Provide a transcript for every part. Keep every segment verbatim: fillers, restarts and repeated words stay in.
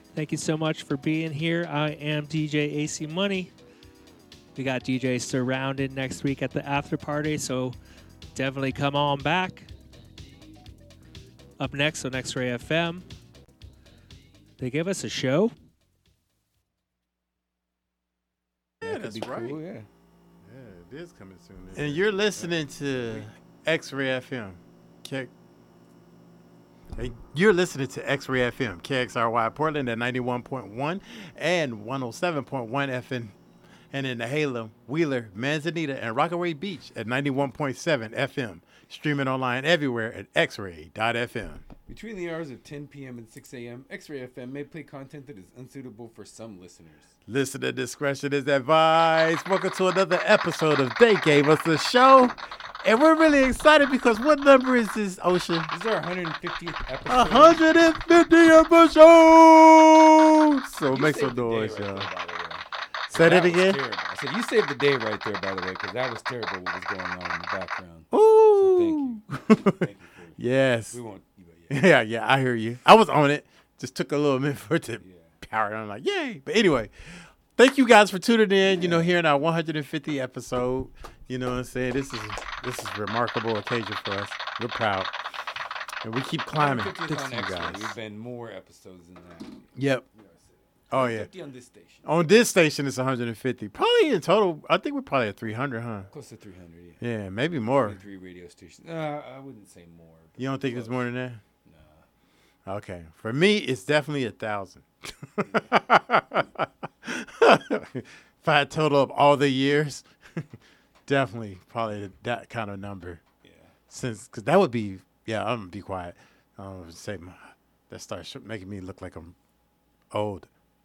Thank you so much for being here. I am D J A C Money. We got D J Surrounded next week at the after party, so definitely come on back. Up next on X-Ray F M, they give us a show. Yeah, That that's could be right. cool, yeah. Yeah, it is coming soon. And you're listening to X-Ray F M. K- Hey, You're listening to X-Ray F M, K X R Y Portland at ninety-one point one and one oh seven point one F M. And in the Halo, Wheeler, Manzanita, and Rockaway Beach at ninety-one point seven F M. Streaming online everywhere at x ray dot f m. Between the hours of ten p.m. and six a.m., X-Ray F M may play content that is unsuitable for some listeners. Listener discretion is advised. Welcome to another episode of They Gave Us a Show. And we're really excited because what number is this, Ocean? This is our one hundred fiftieth episode. one hundred fifty episodes! So You make saved some the day noise, right y'all. there, by the way. Say that was again? terrible. I said, you saved the day right there, by the way, because that was terrible what was going on in the background. Ooh. Thank you. Thank you for Yes. We won't. But yeah. Yeah, yeah, I hear you. I was on it. Just took a little minute for it to Yeah. power. I'm like, yay. But anyway, thank you guys for tuning in, you know, hearing our one hundred fiftieth episode. You know what I'm saying? This is this is a remarkable occasion for us. We're proud. And we keep climbing. fiftieth Thanks on to you X-Ray. guys. We've been more episodes than that. Yep. Oh, yeah. fifty on this station. On this station, it's one hundred fifty. Probably in total, I think we're probably at three hundred, huh? Close to three hundred, yeah. Yeah, maybe more. Three radio stations. Uh, I wouldn't say more. but You don't think it's close. more than that? Nah. Okay. For me, it's definitely a thousand. If I had total of all the years, definitely probably that kind of number. Yeah. Since, because that would be, yeah, I'm going to be quiet. I don't want to say my, that starts sh- making me look like I'm old.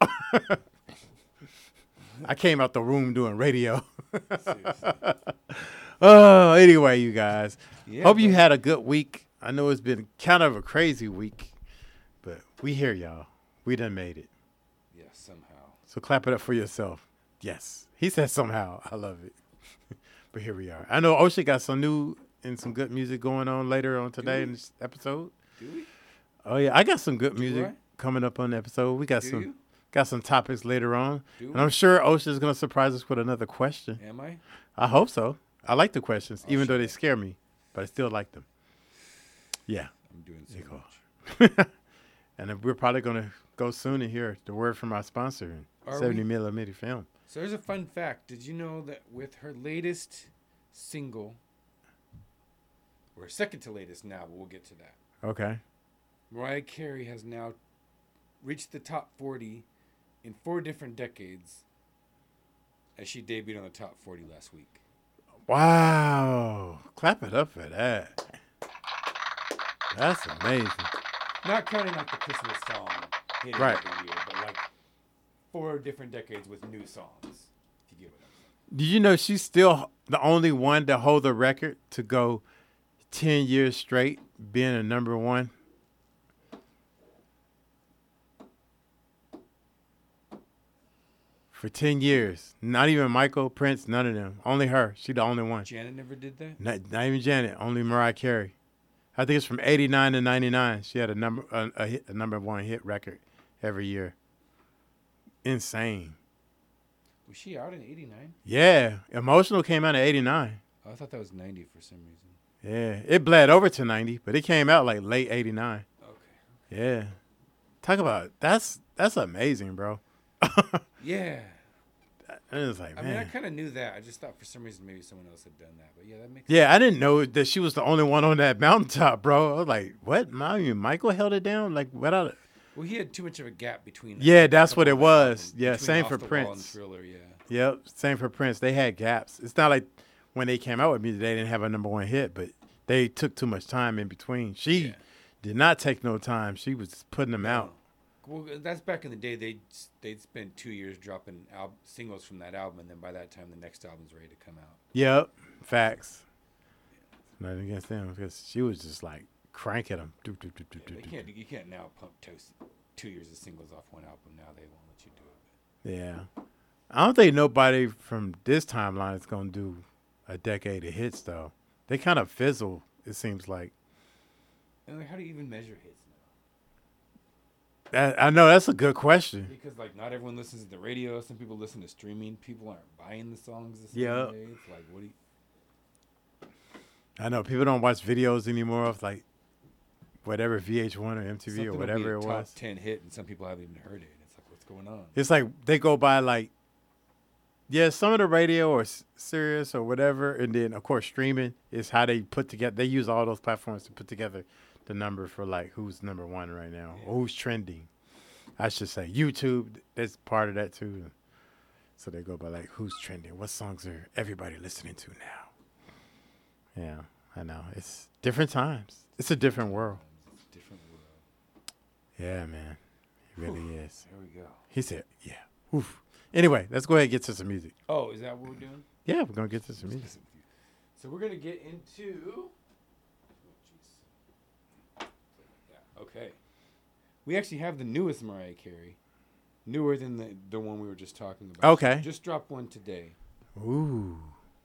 I came out the room doing radio. Seriously. Oh, anyway, you guys. Yeah, Hope you bro. had a good week. I know it's been kind of a crazy week, but we here, y'all. We done made it. Yeah, somehow. So clap it up for yourself. Yes. He said somehow. I love it. But here we are. I know Ocean got some new and some good music going on later on today we? in this episode. Do we? Oh, yeah. I got some good Do music I? coming up on the episode. We got Do some you? got some topics later on. Do And I'm sure Ocean's going to surprise us with another question. Am I? I hope so. I like the questions, Oh, even though shit. they scare me, but I still like them. Yeah. I'm doing so You go. much. And then we're probably going to go soon and hear the word from our sponsor, Are seventy we? millimeter film. So there's a fun fact. Did you know that with her latest single, or second to latest now, but we'll get to that, Okay. Mariah Carey has now reached the top forty in four different decades as she debuted on the top forty last week. Wow. Clap it up for that. That's amazing. Not counting like the Christmas song hitting Right. every year, but like four different decades with new songs. If you get what I'm saying. Did you know she's still the only one to hold the record to go ten years straight being a number one? For ten years. Not even Michael, Prince, none of them. Only her. She the only one. Janet never did that. Not, not even Janet. Only Mariah Carey. I think it's from eighty-nine to ninety-nine. She had a number a, a, hit, a number one hit record every year. Insane. Was she out in eighty-nine? Yeah. Emotional came out in eighty-nine. Oh, I thought that was ninety for some reason. Yeah. It bled over to ninety, but it came out like late eighty-nine. Okay. Yeah. Talk about that's that's amazing, bro. Yeah. And it was like, I man. mean, I kind of knew that. I just thought for some reason maybe someone else had done that. But yeah, that makes Yeah, I didn't know that she was the only one on that mountaintop, bro. I was like, what? I mean, Michael held it down? Like, without Well, he had too much of a gap between. Yeah, that's couple what it of was. albums, Yeah, between same Off for the Wall Prince. and Thriller, yeah. Yep, same for Prince. They had gaps. It's not like when they came out with music, they didn't have a number one hit, but they took too much time in between. She Yeah. did not take no time. She was putting them out. Well, that's back in the day. They they'd spend two years dropping al- singles from that album, and then by that time, the next album's ready to come out. Yep, facts. Nothing against them because she was just like cranking them. Do, do, do, do, Yeah, do, they do, can't do. you can't now pump toast two years of singles off one album. Now they won't let you do it. Yeah. I don't think nobody from this timeline is going to do a decade of hits, though. They kind of fizzle, it seems like. And like, how do you even measure hits That, I know that's a good question. Because like not everyone listens to the radio. Some people listen to streaming. People aren't buying the songs the same Yep. way. It's like, what do you? I know people don't watch videos anymore of like whatever V H one or M T V Something or will whatever be a it top was. ten hit, and some people haven't even heard it. It's like, what's going on? It's like they go by like, yeah, some of the radio or S- Sirius or whatever, and then of course streaming is how they put together. They use all those platforms to put together the number for like who's number one right now or who's trending. I should say YouTube. That's part of that too. So they go by like who's trending, what songs are everybody listening to now. Yeah, I know. It's different times. It's a different world. It's a different world. Yeah, man. It really is. There we go. He said, yeah. Oof. Anyway, let's go ahead and get to some music. Oh, is that what we're doing? Yeah, we're going to get to some music. So we're gonna get into. Oh, jeez. Yeah. Okay. We actually have the newest Mariah Carey, newer than the the one we were just talking about. Okay. She just dropped one today. Ooh.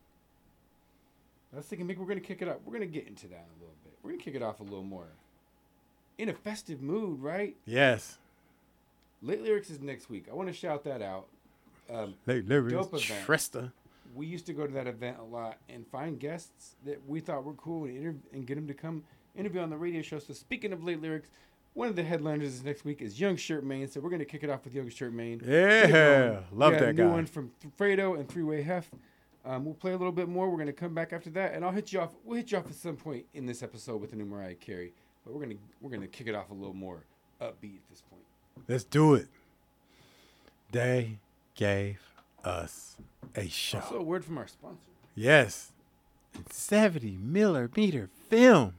I was thinking maybe we're gonna kick it up. We're gonna get into that a little bit. We're gonna kick it off a little more. In a festive mood, right? Yes. Late Lyrics is next week. I want to shout that out. Um, Late lyrics. Dope event. Tresta. we used to go to that event a lot and find guests that we thought were cool and, inter- and get them to come interview on the radio show. So speaking of Late Lyrics, one of the headliners next week is Young Shirt Main. So we're going to kick it off with Young Shirt Main. Yeah. Love we got that a new guy. one from Fredo and Three Way Hef. Um, we'll play a little bit more. We're going to come back after that, and I'll hit you off. We'll hit you off at some point in this episode with the new Mariah Carey. But we're gonna we're gonna kick it off a little more upbeat at this point. Let's do it. They gave us a show. Also, a word from our sponsor. Yes. It's seventy millimeter film.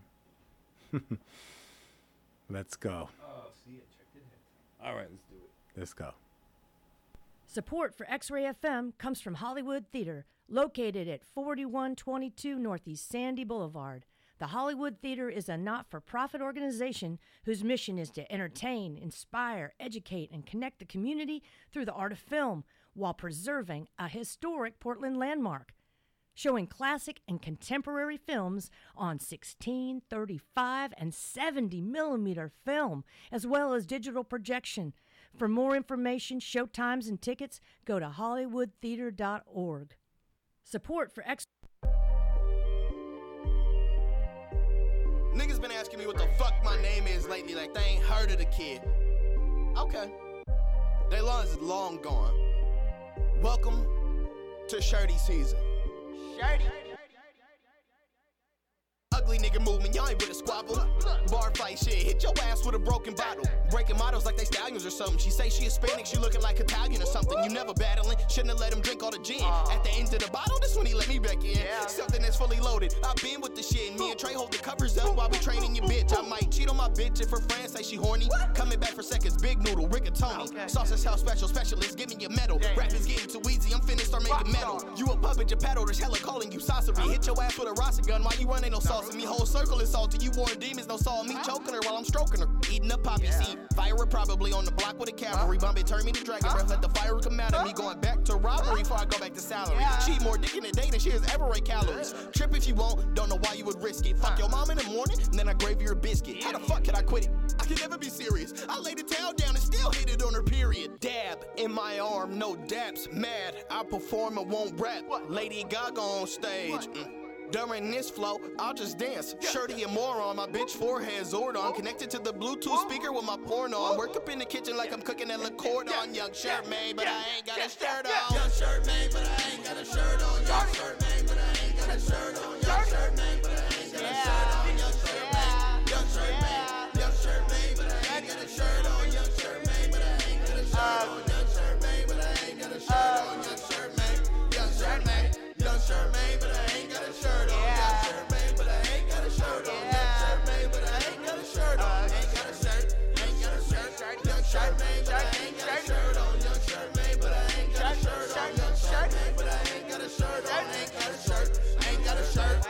Let's go. Oh, see it. Checked it. All right, let's do it. Let's go. Support for X-Ray F M comes from Hollywood Theater, located at forty-one twenty-two Northeast Sandy Boulevard. The Hollywood Theater is a not-for-profit organization whose mission is to entertain, inspire, educate, and connect the community through the art of film while preserving a historic Portland landmark. Showing classic and contemporary films on sixteen, thirty-five, and seventy millimeter film, as well as digital projection. For more information, showtimes, and tickets, go to hollywood theater dot org. Support for X. Niggas been asking me what the fuck my name is lately, like they ain't heard of the kid. Okay. They long is long gone. Welcome to Shirty season. Shirty. Ugly nigga movement, y'all ain't with a squabble. Bar fight shit, hit your ass with a broken bottle. Breaking models like they stallions or something. She say she Hispanic, she looking like Italian or something. You never battling, shouldn't have let him drink all the gin. At the end of the bottle, this when he let me back in. Something that's fully loaded. I've been with the shit, and me and Trey hold the covers up while we training your bitch. I might cheat on my bitch if her friends say she horny. Coming back for seconds, big noodle, rigatoni. Okay. Sausage house special, specialist, give me your medal. Rap is getting too easy, I'm finna start making metal. You a puppet, your pedal, there's hella calling you saucery. Hit your ass with a roster gun while you run, ain't no sauce in me. Whole circle is salty, you warring demons, no saw me choking her while I'm stroking her. Eating a poppy seed, fire it probably on the block with a cavalry. Bombay turn me to dragon breath, let the fire come out of me. Going back to robbery before I go back to salary. She eat more dick in a day than she has ever ate calories. Trip if you won't, don't know why you would risk it. Fuck your mom in the morning, and then I gravy your biscuit. How the fuck could I quit it? I can never be serious. I laid the towel down and still hit it on her period. Dab in my arm, no daps. Mad, I perform and won't rap. Lady Gaga on stage. Mm. During this flow, I'll just dance. Shirty and moron, my bitch forehead Zordon. Connected to the Bluetooth speaker with my porn on. Work up in the kitchen like I'm cooking at Le Cordon. Young shirt man, but I ain't got a shirt on. Young shirt man, but I ain't got a shirt on. Young shirt man, but I ain't got a shirt on. Young shirt man, but I ain't got a shirt on. Young shirt man, young shirt man, young shirt man, but I ain't got a shirt on. Young shirt man, but I ain't got a shirt on. Young shirt man, but I ain't got a shirt on. Young shirt man, young shirt man, young shirt man, but I ain't got a shirt on. Young shirt man, but I ain't got a shirt on. Young shirt man, but I ain't got a shirt on. Ain't got a shirt, ain't got a shirt. Young shirt man, but I ain't got a shirt on. Young shirt man, but I ain't got a shirt on. Young shirt man, but I ain't got a shirt on. Ain't got a shirt, ain't got a shirt.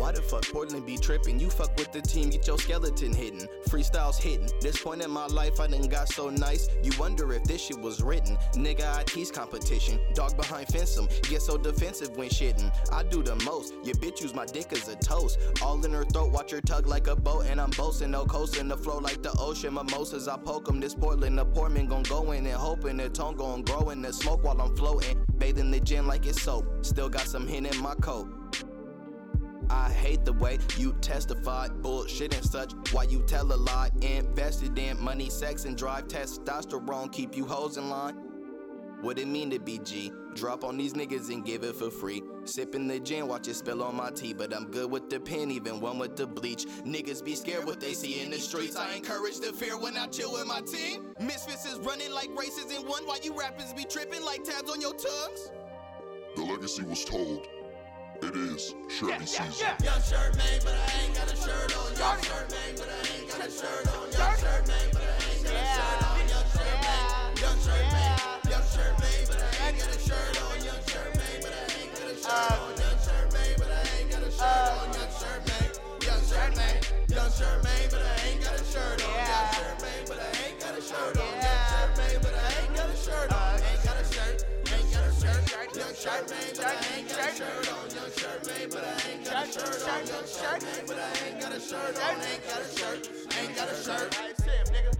Why the fuck Portland be trippin'? You fuck with the team, get your skeleton hidden. Freestyles hitting. This point in my life, I done got so nice. You wonder if this shit was written. Nigga, I tease competition. Dog behind fence 'em. Get so defensive when shitting. I do the most. Your bitch use my dick as a toast. All in her throat, watch her tug like a boat. And I'm boasting, no coasting. The flow like the ocean. Mimosas, I poke 'em. This Portland, the poor man gon' go in and hoping the tone gon' grow in the smoke while I'm floating. Bathing the gin like it's soap. Still got some hen in my coat. I hate the way you testified, bullshit and such. Why you tell a lie? Invested in money, sex, and drive. Testosterone keep you hoes in line. What it mean to be G? Drop on these niggas and give it for free. Sipping the gin, watch it spill on my tea. But I'm good with the pen, even one with the bleach. Niggas be scared what they see in the streets. I encourage the fear when I chill with my team. Misfits is running like races in one. While you rappers be tripping like tabs on your tongues. The legacy was told. It is Shirley season. Young shirt man, but I ain't got a shirt on. Young shirt man, but I ain't got a shirt on. Young shirt man, but I ain't got a shirt on. Young shirt man, young shirt man, young shirt man, but I ain't got a shirt on. Young shirt man, but I ain't got a shirt on. Young shirt man, but I ain't got a shirt on. Young shirt man, young shirt man, young shirt man, but I ain't got a shirt on. Young shirt man, but I ain't got a shirt on. Young shirt man, but I ain't got a shirt on. Ain't got a shirt, ain't got a shirt. Young shirt man, but I ain't got a shirt on. Young shirt man, but I ain't got a shirt on. Young shirt man, but I ain't got a shirt on. Ain't got a shirt, ain't got a shirt. I see him, nigga.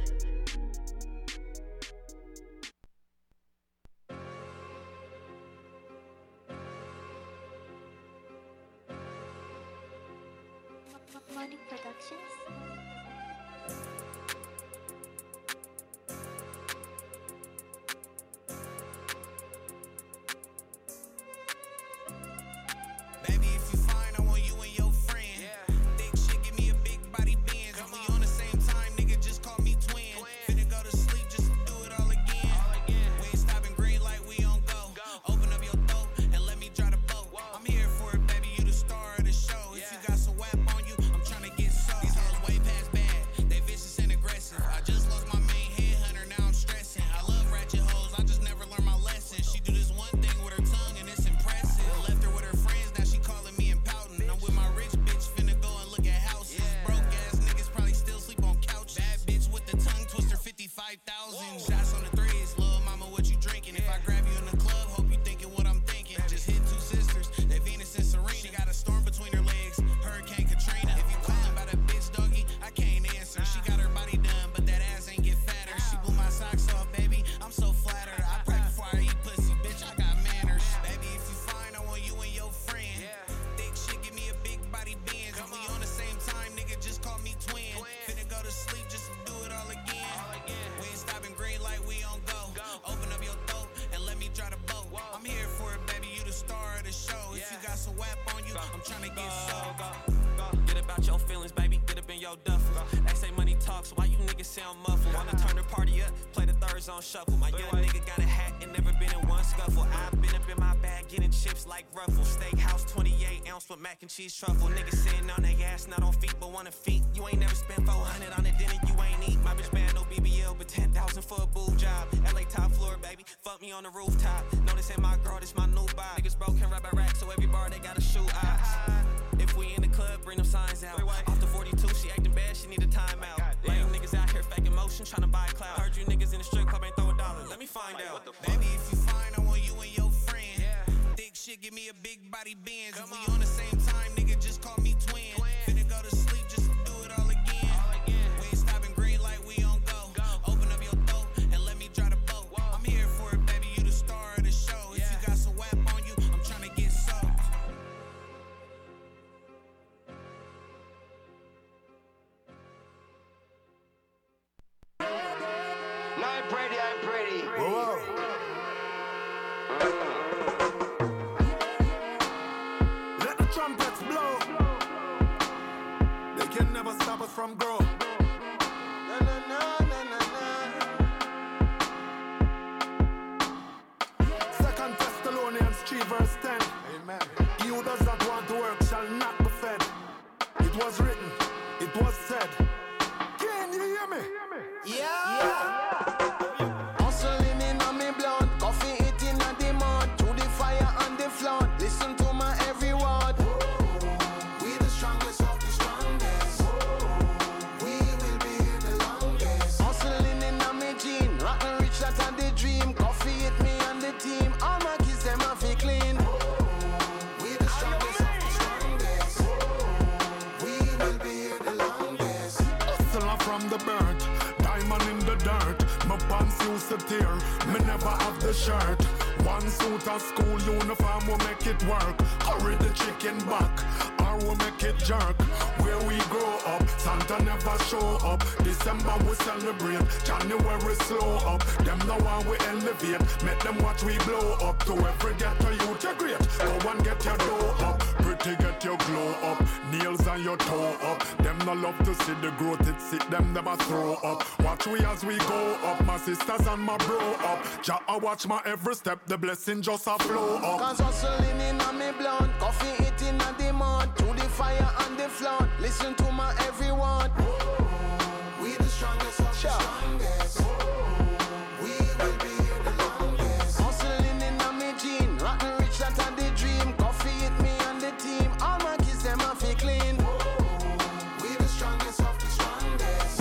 Money Productions. On shuffle. My young nigga got a hat and never been in one scuffle. I've been up in my bag getting chips like Ruffles. Steakhouse twenty-eight ounce with mac and cheese truffle. Niggas sitting on their ass, not on feet, but wanna feet. You ain't never spent four hundred on a dinner, you ain't eat. My bitch bad, no B B L, but ten thousand for a boob job. L A top floor, baby, fuck me on the rooftop. Notice in my girl, this my new vibe. Niggas broke can rap a rack, so every bar they gotta shoot eyes. If we in the club, bring them signs out. Off the forty-two, she acting bad, she need a timeout. Lame niggas out here faking motion, tryna buy a cloud. Heard you niggas in the strip club ain't throw a dollar. Let me find out. Baby, if you find, I want you and your friend. Thick shit, give me a big body Benz. If we on the same time, nigga, just call me twin. Finna go to sleep, just do it all again. We ain't stopping green like we on go. Open up your throat and let me dry the boat. I'm here for it, baby, you the star of the show. If you got some wap on you, I'm tryna get soaked. No, I'm pretty, I'm pretty. Whoa, whoa. Let the trumpets blow. They can never stop us from growing. Na na na na na na. Second Thessalonians three verse ten. Amen. He who does not want to work shall not be fed. It was written, it was said. Can you hear me? Yeah. Hustling in on me blood, coffee eating at the mud, through the fire and the flood. Listen to my every word. We the strongest of the strongest. We will be here the longest. Hustling in a me gene, rotten rich that and the dream. Coffee hit me and the team. All my kids them a fi clean. We the strongest of the strongest. We will be here the longest. Hustler from the birth, diamond in the dirt. My pants used to tear, me never have the shirt. One suit of school uniform will make it work. Hurry the chicken back, or we'll make it jerk. Where we grow up, Santa never show up. December we celebrate, January slow up. Them know how we elevate, make them watch we blow up. To every ghetto youth you great, go and get your dough up. Pretty get your glow up, nails on your toe up. Them no love to see the growth, it sit them never throw up. Watch we as we go up, my sisters and my bro up. Jah I watch my every step, the blessing just a flow up. Cause hustling in a me blunt, coffee eating a the mud. To the fire and the flood, listen to my everyone. We the strongest of the strongest. We will be here the longest. Hustling in a me gene, rotten rich that and the dream. Coffee hit me and the team, all my kids them a fi clean. We the strongest of the strongest.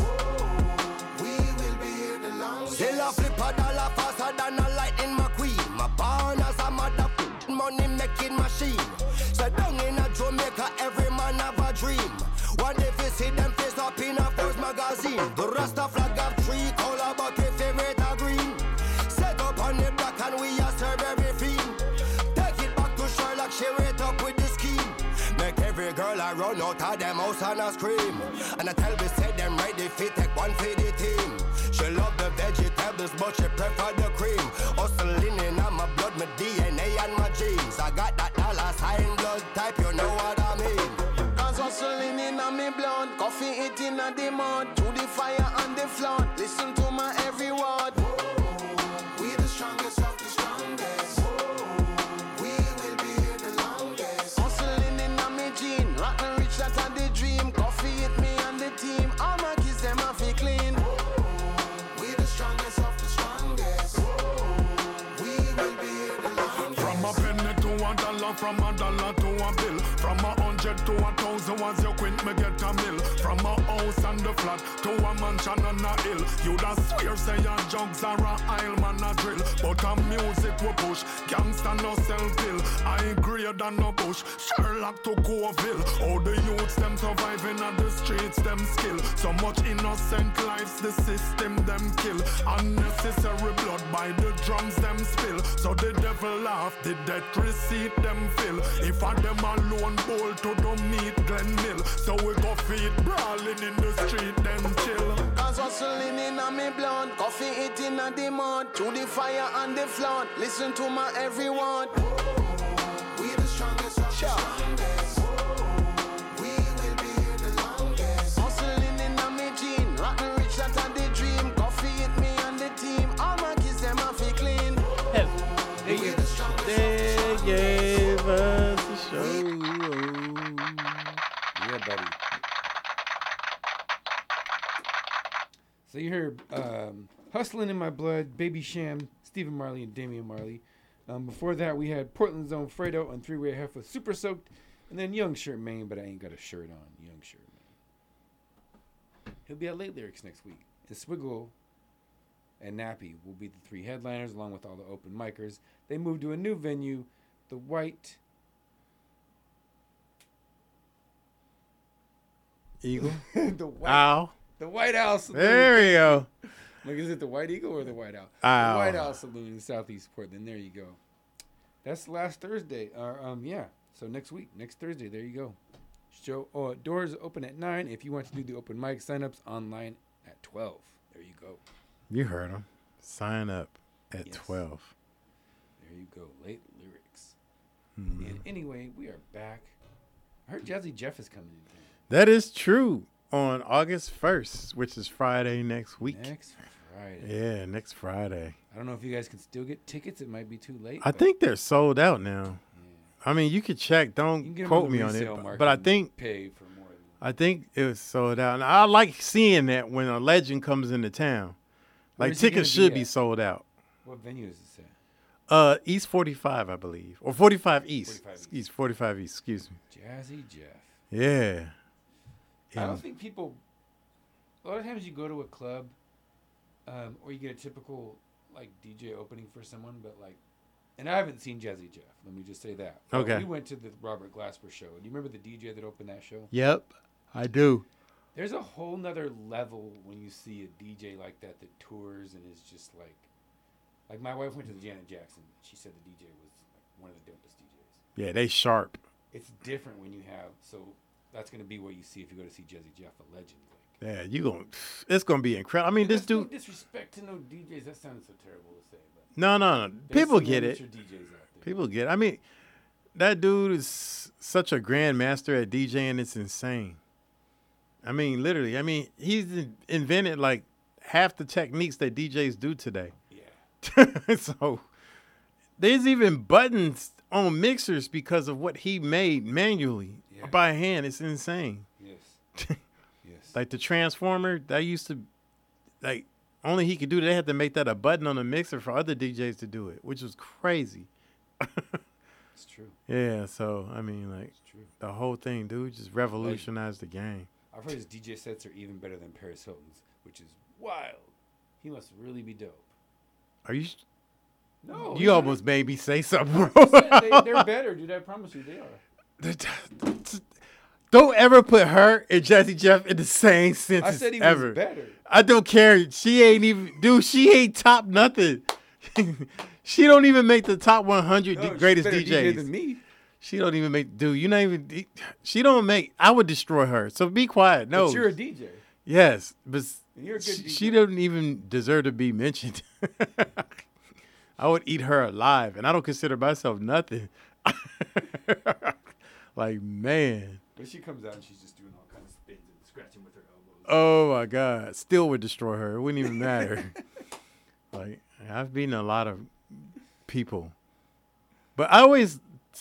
We will be here the longest. Still a flip a dollar faster than a lightning McQueen. My born as a mother money making machine. So down in a Jamaica, every man have a dream. One day we see them face up in a first magazine. The Rasta flag have three color, but your favorite are green. Set up on the black and we a serve every fiend. Take it back to Sherlock, share it up with the scheme. Make every girl I run out of them house and a scream. And I tell me say them ready fit take one for the team. She love the vegetables but she prefer the cream. Hustling in on my blood, my D N A and my genes. I got that dollar sign blood type, you know what I mean. Cause hustling in a me blood, coffee eating a the mud. To the fire and the flood, listen to my every word. We the strongest of the strongest. We will be here the longest. Hustling in a me gene, rotten rich that and the dream. Coffee hit me and the team, all my kids them a fi clean. We the strongest of the strongest. We will be here the longest. From a penny to a dollar, from a dollar to a bill. From a hundred to a thousand, once you quint me get a mill. From a house and the flat to a mansion on a hill. You da swear say your jugs are a aisle man a drill. But a music we push, gangsta no sell pill. I greater than no bush, Sherlock to Coville. All the youths them surviving at the streets, them skill. So much innocent lives the system them kill. Unnecessary blood by the drums them spill. So the devil laugh, the death receipt them fill. If I them alone bowl to the meat Glen Mill. So we go feed brawling in the street then chill. Cause hustling in a me blood, coffee eating a the mud. To the fire and the flood, listen to my every word. We the strongest of the strongest. We will be here the longest. Hustling in a me gene, rotten rich that and the dream. Coffee hit me and the team, all my kids them a fi clean. They We the strongest They of the gave strongest. us a show. Yeah, buddy. So you heard um, Hustling in My Blood, Baby Sham, Stephen Marley, and Damian Marley. Um, before that, we had Portland's own Fredo and Three Way Hef with Super Soaked, and then Young Shirt Main, but I ain't got a shirt on. Young Shirt Main. He'll be at Late Lyrics next week. And Swiggle and Nappy will be the three headliners, along with all the open micers. They moved to a new venue, the White Eagle. the White Ow. The White Owl Saloon. There you go. Like, is it the White Eagle or the White Owl? Owl. The White Owl Saloon in Southeast Portland. There you go. That's last Thursday. Uh, um, yeah. So next week, next Thursday. There you go. Show oh, doors open at nine. If you want to do the open mic, sign-ups online at twelve. There you go. You heard him. Sign up at Yes. twelve. There you go. Late Lyrics. Mhm. And anyway, we are back. I heard Jazzy Jeff is coming in. That is true. On August first, which is Friday next week. Next Friday. Yeah, next Friday. I don't know if you guys can still get tickets. It might be too late. I but think they're sold out now. I mean, you could check. you Don't can get 'em quote the me on it. resale But, market but I and think pay for more. Than I think it was sold out. And I like seeing that when a legend comes into town. Where Like is he tickets gonna be should be at? sold out. What venue is this at? Uh, East forty-five, I believe, or forty-five East. forty-five East. East forty-five East. Excuse me. Jazzy Jeff. Yeah. I And- don't think people. A lot of times you go to a club, um, or you get a typical like D J opening for someone, but like, and I haven't seen Jazzy Jeff. Let me just say that. But Okay. We went to the Robert Glasper show. Do you remember the D J that opened that show? Yep, I do. There's a whole nother level when you see a D J like that that tours and is just like, like my wife went to the Janet Jackson. She said the D J was like one of the dopest D Js. Yeah, they sharp. It's different when you have so. That's gonna be what you see if you go to see Jazzy Jeff, a legend. Like, Yeah, you going it's gonna be incredible. I mean, this that's no dude. disrespect to no D Js. That sounded so terrible to say, but No, no, no. there's People some get amateur it. D Js out there. People get it. I mean, that dude is such a grand master at DJing. It's insane. I mean, literally. I mean, he's in- invented like half the techniques that D Js do today. Yeah. So there's even buttons on mixers because of what he made manually Yeah. by hand. It's insane. Yes. Yes. Like the transformer, that used to, like, only he could do that. They had to make that a button on the mixer for other D Js to do it, which was crazy. It's true. Yeah, so, I mean, like, It's true. the whole thing, dude, just revolutionized the game. I've heard his D J sets are even better than Paris Hilton's, which is wild. He must really be dope. Are you, No, he's you not- almost made me say something they, wrong. they're better, dude. I promise you, they are. Don't ever put her and Jazzy Jeff in the same sentence I said he ever. was better. I don't care. She ain't even, dude, she ain't top nothing. She don't even make the top one hundred No, she's greatest better D Js. D J than me. She don't even make, dude, you not even, she don't make, I would destroy her. So be quiet. No. But you're a D J. Yes, but And you're a good she, D J. she doesn't even deserve to be mentioned. I would eat her alive, and I don't consider myself nothing. Like, man. But she comes out and she's just doing all kinds of spins and scratching with her elbows. Oh my God. Still would destroy her. It wouldn't even matter. Like, I've beaten a lot of people. But I always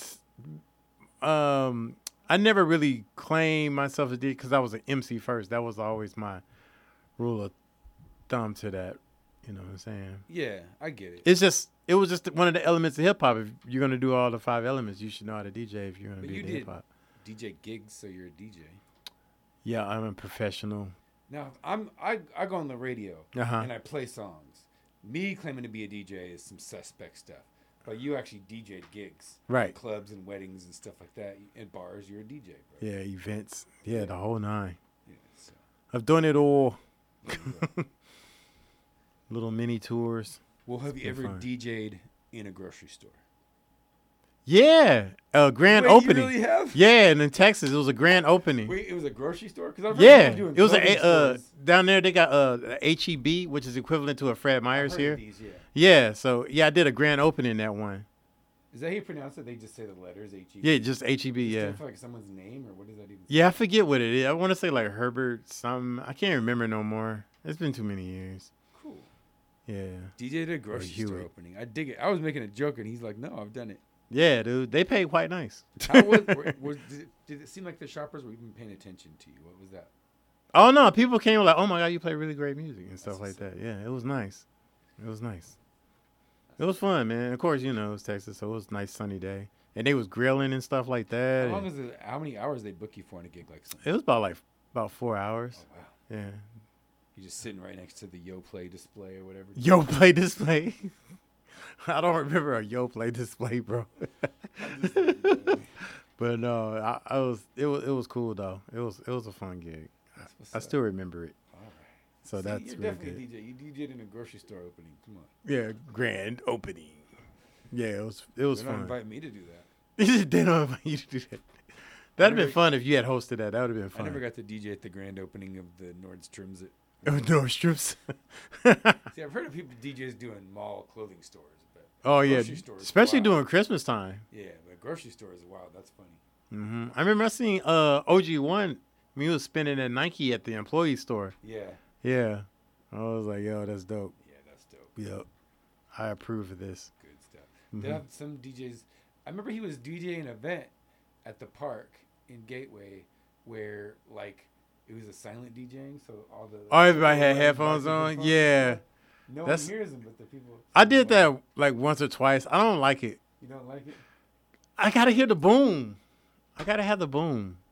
um I never really claimed myself a D J because I was an M C first. That was always my rule of thumb to that. You know what I'm saying? Yeah, I get it. It's just it was just one of the elements of hip hop. If you're gonna do all the five elements, you should know how to D J if you're gonna But be you the did hip hop. D J gigs, so you're a D J. Yeah, I'm a professional. Now I'm I, I go on the radio Uh-huh. and I play songs. Me claiming to be a D J is some suspect stuff. But you actually D J'd gigs, Right. Clubs and weddings and stuff like that. At bars, you're a D J, bro. Yeah, events. Yeah, the whole nine. Yeah, so. I've done it all. There you go. Little mini tours. Well, have It's you been ever fun. D J'd in a grocery store? Yeah, a grand Wait, you opening. really have? Yeah, and in Texas, it was a grand opening. Wait, it was a grocery store? Because I've heard Yeah, people doing it was a clothing uh, stores. down there. They got uh H E B, which is equivalent to a Fred Meyer's heard here. of these, yeah. Yeah, so yeah, I did a grand opening that one. Is that how you pronounce it? They just say the letters H E B. Yeah, just H E B. Does it Yeah, stand for like someone's name, or what does that even? yeah, I forget what it is. I want to say like Herbert something. I can't remember no more. It's been too many years. Cool. Yeah. D J did a grocery store Hewitt. opening. I dig it. I was making a joke, and he's like, "No, I've done it." Yeah, dude, they paid quite nice. How was, were, was did, it, did it seem like the shoppers were even paying attention to you? What was that? Oh no, people came like, "Oh my God, you play really great music and stuff like that." Yeah, it was nice. It was nice. It was fun, man. Of course, you know, it was Texas, so it was a nice sunny day. And they was grilling and stuff like that. How long and is it? How many hours they book you for on a gig like that? It was about like about four hours. Oh wow! Yeah. You're just sitting right next to the Yo Play display or whatever. Yo Play display. I don't remember a Yo Play display, bro. But no, I, I was it was it was cool though. It was it was a fun gig. I, I still remember it. All right. So See, that's you're really definitely good. a D J. You D J'd in a grocery store opening. Come on. Yeah, grand opening. Yeah, it was it was They're not fun. invite me to do that. They don't invite you to do that. That'd have never- been fun if you had hosted that. That would have been I fun. never got to D J at the grand opening of the Nordstrom's. At, Oh, Nordstrom's. See, I've heard of people D Js doing mall clothing stores, but Oh yeah, grocery stores, especially wow. during Christmas time. Yeah, but grocery stores, wow, that's funny. hmm I remember I seen uh, O G one when he was spinning at Nike at the employee store. Yeah, Yeah, I was like, yo, that's dope. yeah, that's dope. Yep, I approve of this. Good stuff. They Mhm. have some D Js. I remember he was DJing an event at the park in Gateway where like it was a silent DJing, so all the Oh, everybody had people headphones like on? headphones, Yeah. No That's- one hears them, but the people. I did that like once or twice. I don't like it. You don't like it? I gotta hear the boom. I gotta have the boom.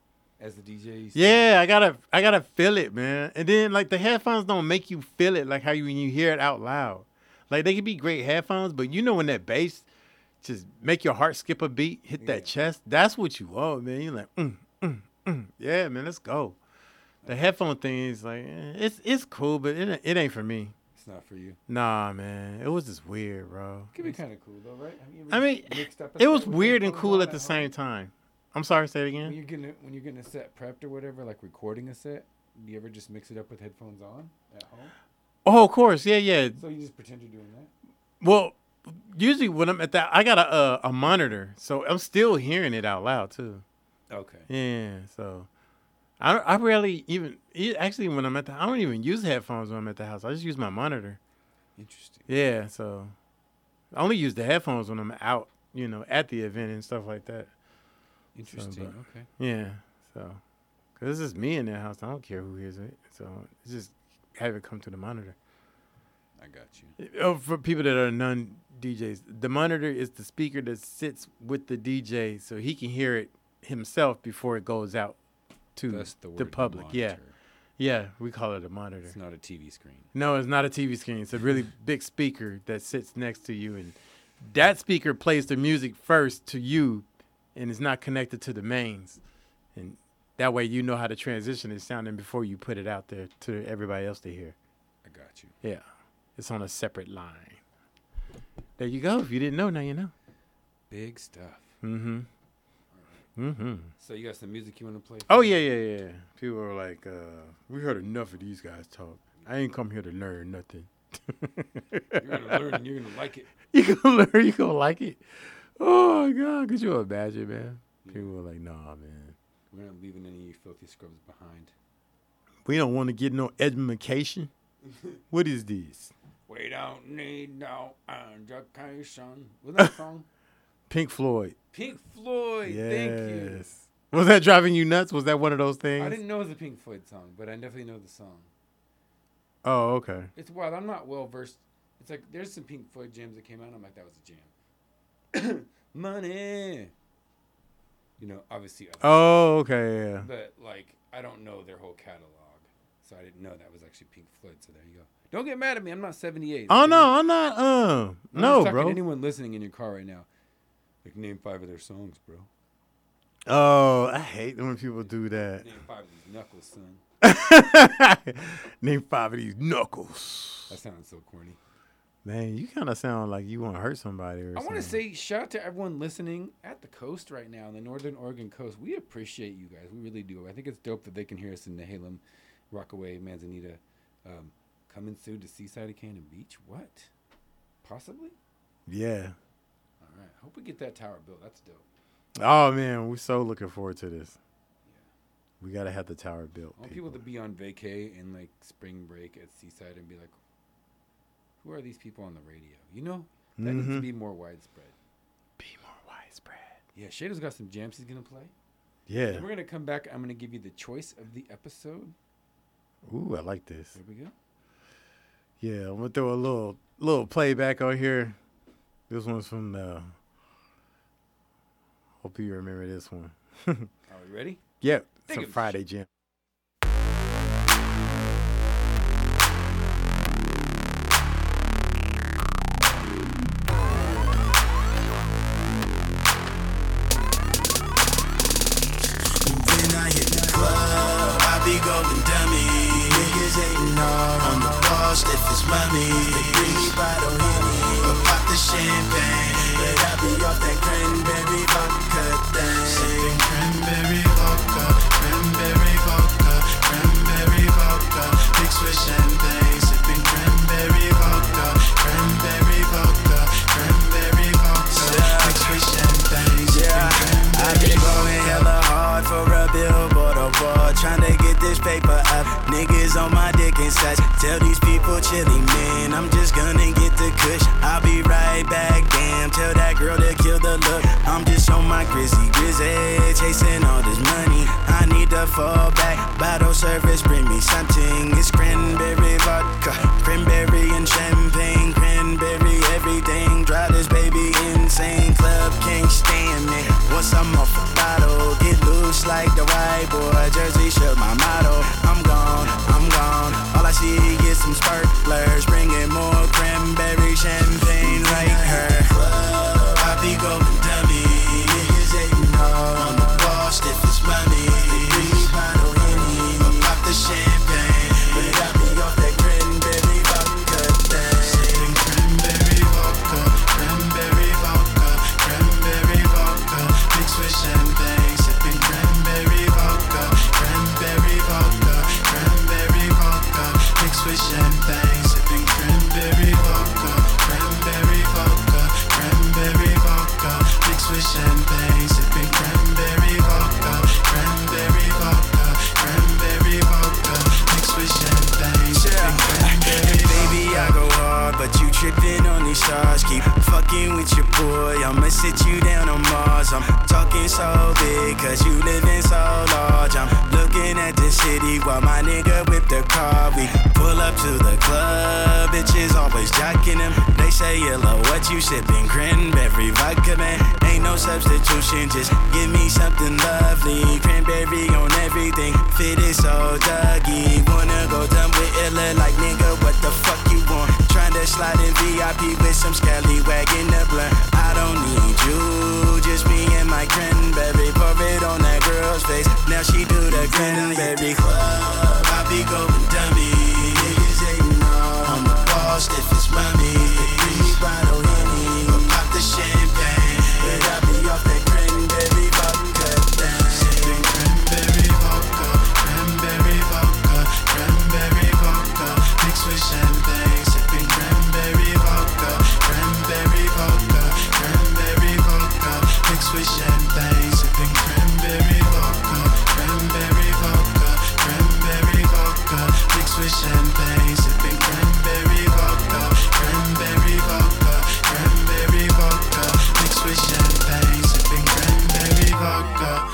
as the D J. Yeah, I gotta, I gotta feel it, man. And then like the headphones don't make you feel it like how you when you hear it out loud. Like they could be great headphones, but you know when that bass just make your heart skip a beat, hit Yeah. that chest. That's what you want, man. You're like, mm, mm, mm. Yeah, man, let's go. The headphone thing is like, eh, it's it's cool, but it it ain't for me. It's not for you. Nah, man, it was just weird, bro. It could be kind of cool though, right? Have you ever I mean, mixed up a it was set with weird and headphones cool on at the home? same time. I'm sorry, say it When again. you're getting a, when you're getting a set prepped or whatever, like recording a set, do you ever just mix it up with headphones on at home? Oh, of course, yeah, yeah. So you just pretend you're doing that? Well, usually when I'm at that, I got a a, a monitor, so I'm still hearing it out loud too. Okay. Yeah, so I I rarely even e- actually when I'm at the I don't even use headphones when I'm at the house. I just use my monitor. Interesting. Yeah, so I only use the headphones when I'm out, you know, at the event and stuff like that. Interesting. So, but- Okay. Yeah, so because this is me in that house, I don't care who hears it. So it's just have it come to the monitor. I got you. Oh, for people that are non-D Js, the monitor is the speaker that sits with the D J, so he can hear it himself before it goes out to That's the the word public. Yeah, monitor. yeah, we call it a monitor. It's not a T V screen. No, it's not a T V screen. It's a really big speaker that sits next to you, and that speaker plays the music first to you, and it's not connected to the mains, and that way you know how the transition is sounding before you put it out there to everybody else to hear. I got you. Yeah. It's on a separate line. There you go. If you didn't know, now you know. Big stuff. Mm-hmm. Mm-hmm. So you got some music you want to play? Oh, yeah, yeah, yeah. People are like, uh, we heard enough of these guys talk. I ain't come here to learn nothing. You're going to learn and you're going to like it. You gonna learn, you gonna like it. Oh, my God. Could you imagine, man? People are like, nah, man. We're not leaving any of you filthy scrubs behind. We don't want to get no education. What is this? We don't need no education. Was that a song? Pink Floyd. Pink Floyd. Thank you. Yes. Was that driving you nuts? Was that one of those things? I didn't know it was a Pink Floyd song, but I definitely know the song. Oh, okay. It's wild. I'm not well versed. It's like there's some Pink Floyd jams that came out. I'm like, that was a jam. Money. You know, obviously. other Oh, songs. okay, yeah. But like, I don't know their whole catalog, so I didn't know that was actually Pink Floyd. So there you go. Don't get mad at me. I'm not seventy-eight. Oh okay? no, I'm not. Uh, I'm no, just talking bro. to anyone listening in your car right now, like name five of their songs, bro. Oh, I hate when people do that. Name five of these knuckles, son. Name five of these knuckles. That sounds so corny. Man, you kind of sound like you want to hurt somebody or I want something. to say shout out to everyone listening at the coast right now, in the Northern Oregon coast. We appreciate you guys. We really do. I think it's dope that they can hear us in Nehalem, Rockaway, Manzanita, um, coming soon to Seaside of Cannon Beach. What? Possibly? Yeah. All right. Hope we get that tower built. That's dope. Oh man, we're so looking forward to this. We gotta have the tower built. I want people to be on vacay in like spring break at Seaside and be like, who are these people on the radio? You know? That needs to Mhm. be more widespread. Be more widespread. Yeah, Shado's got some jams he's going to play. Yeah. And we're going to come back. I'm going to give you the choice of the episode. Ooh, I like this. Here we go. Yeah, I'm gonna throw a little little playback on here. This one's from the. Hope you remember this one. Are we ready? Yep, Think it's a of- Friday jam. When I hit the club, I be going dummy. Niggas hating all on the ball, stiff as money. They bring me bottle Henny, or pop the champagne. But I be off that cranberry vodka thing. Sipping cranberry vodka, cranberry vodka, cranberry vodka, mixed with champagne. Sipping cranberry vodka, cranberry vodka, cranberry vodka, mixed with champagne. Yeah, I been going hella hard for a billboard award, tryna get this paper up. Niggas on my dick and such. Tell these people chilly, man, I'm just gonna get the kush. I'll be right back, damn. Tell that girl to kill the look. I'm just on my grizzy grizzy, chasing all this money. I need to fall back. Bottle service, bring me something. It's cranberry vodka, cranberry and champagne, cranberry everything. Drive this baby insane. Club can't stand me. Once I'm off the bottle, get loose like the white boy. I'ma sit you down on Mars. I'm talking so big, cause you living so large. I'm looking at the city while my nigga whip the car. We pull up to the club, bitches always jocking them. They say, yellow, what you sipping? Cranberry vodka, man. Ain't no substitution, just give me something lovely. Cranberry on everything, fit it so Dougie. Wanna go dumb with Illa, like nigga, what the fuck you want? Tryna slide in V I P with some scallywag in the blunt. I don't need you, just me and my cranberry. Pour it on that girl's face, now she do the cranberry club. I be going dummy, niggas hating on the ball, stiff as mummy. Bring me bottle Henny, go pop the champagne, but I be off that cranberry vodka down. Sipping cranberry vodka, cranberry vodka, cranberry vodka, mixed with champagne. Sipping cranberry vodka, cranberry vodka, cranberry vodka, mixed with champagne. Sipping cranberry vodka, cranberry vodka, cranberry vodka, mixed with champagne. Sipping cranberry vodka, cranberry vodka, cranberry vodka, mixed with champagne. Sipping cranberry vodka.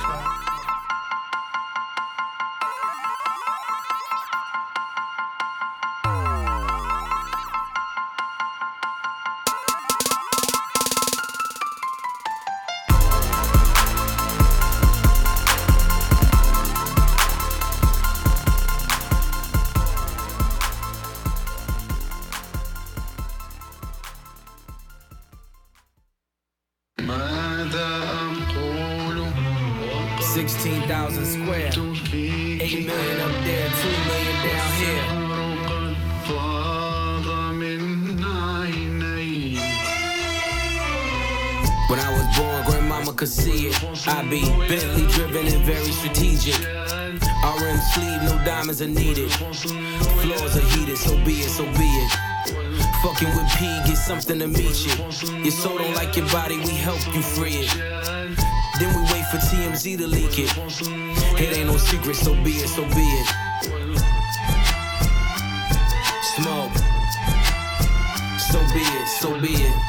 sixteen thousand square, eight million up there, two million down here. When I was born, grandmama could see it. I be Bentley driven and very strategic. R M sleeve, no diamonds are needed. Floors are heated, so be it, so be it. Fucking with P, get something to meet you. Your soul don't like your body, we help you free it. Then we wait for T M Z to leak it. It ain't no secret, so be it, so be it. Smoke. So be it, so be it.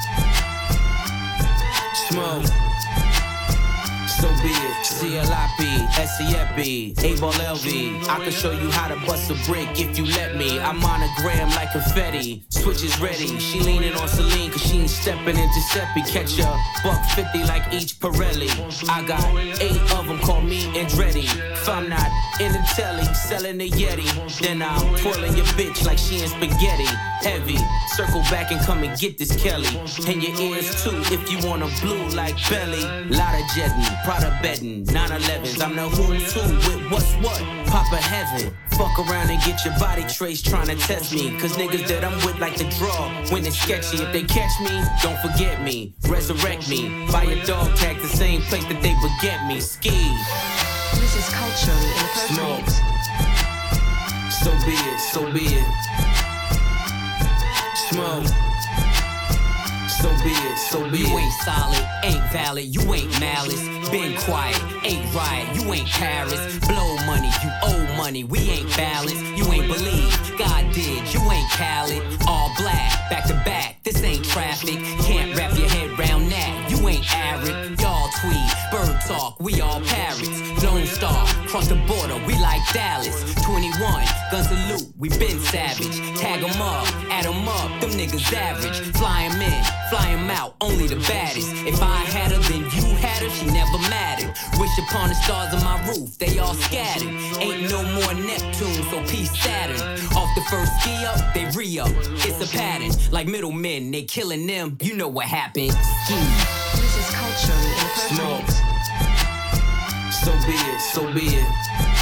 Smoke. So be it. C L I P, S E F B, A-Ball L V. I can show you how to bust a brick if you let me. I'm on a gram like confetti. Switch is ready. She leaning on Celine cause she ain't stepping in Giuseppe. Catch a buck fifty like each Pirelli. I got eight of them, call me Andretti. If I'm not in the telly, selling the Yeti, then I'm twirling your bitch like she in spaghetti. Heavy, circle back and come and get this Kelly. And your ears too if you want a blue like belly. Lot of jetting, Prada bedding, nine elevens. I'm the who's who with what's what. Papa heaven. Fuck around and get your body traced trying to test me. Cause niggas that I'm with like to draw when it's sketchy. If they catch me, don't forget me. Resurrect me. Buy a dog tag the same place that they forget me. Ski. This is culturally inappropriate. So be it, so be it. Smoke. So be it, so be it. You ain't solid, ain't valid, you ain't malice. Been quiet, ain't right, you ain't Paris. Blow money, you owe money, we ain't balanced. You ain't believe, God did, you ain't Khaled. All black, back to back, this ain't traffic. Can't wrap your head round that, you ain't Arab. Y'all tweet, bird talk, we all parrots. Lone Star, cross the border, we like Dallas. twenty-one, gun salute, we been savage. Tag 'em up, add 'em up, them niggas average. Fly 'em in, fly 'em out, only the baddest. If I had her, then you had her, she never mattered. Wish upon the stars on my roof, they all scattered. Ain't no more Neptune, so peace Saturn. Off the first ski up, they re-up. It's a pattern, like middlemen, they killing them. You know what happened. Ski. This is culturally inappropriate. So be it, so be it.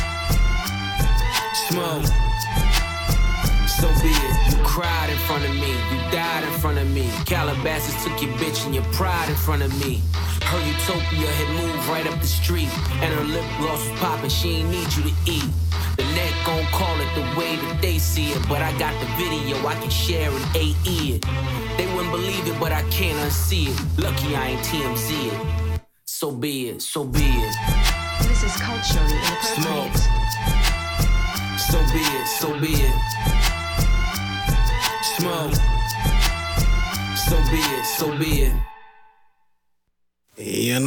Smoke. So be it. You cried in front of me, you died in front of me. Calabasas took your bitch and your pride in front of me. Her utopia had moved right up the street, and her lip gloss was popping, she ain't need you to eat. The net gon' call it the way that they see it, but I got the video, I can share and A E it. They wouldn't believe it, but I can't unsee it. Lucky I ain't T M Z it. So be it, so be it. This is culturally inappropriate. Smoke. So be it, so be it. Smoke. So be it, so be it.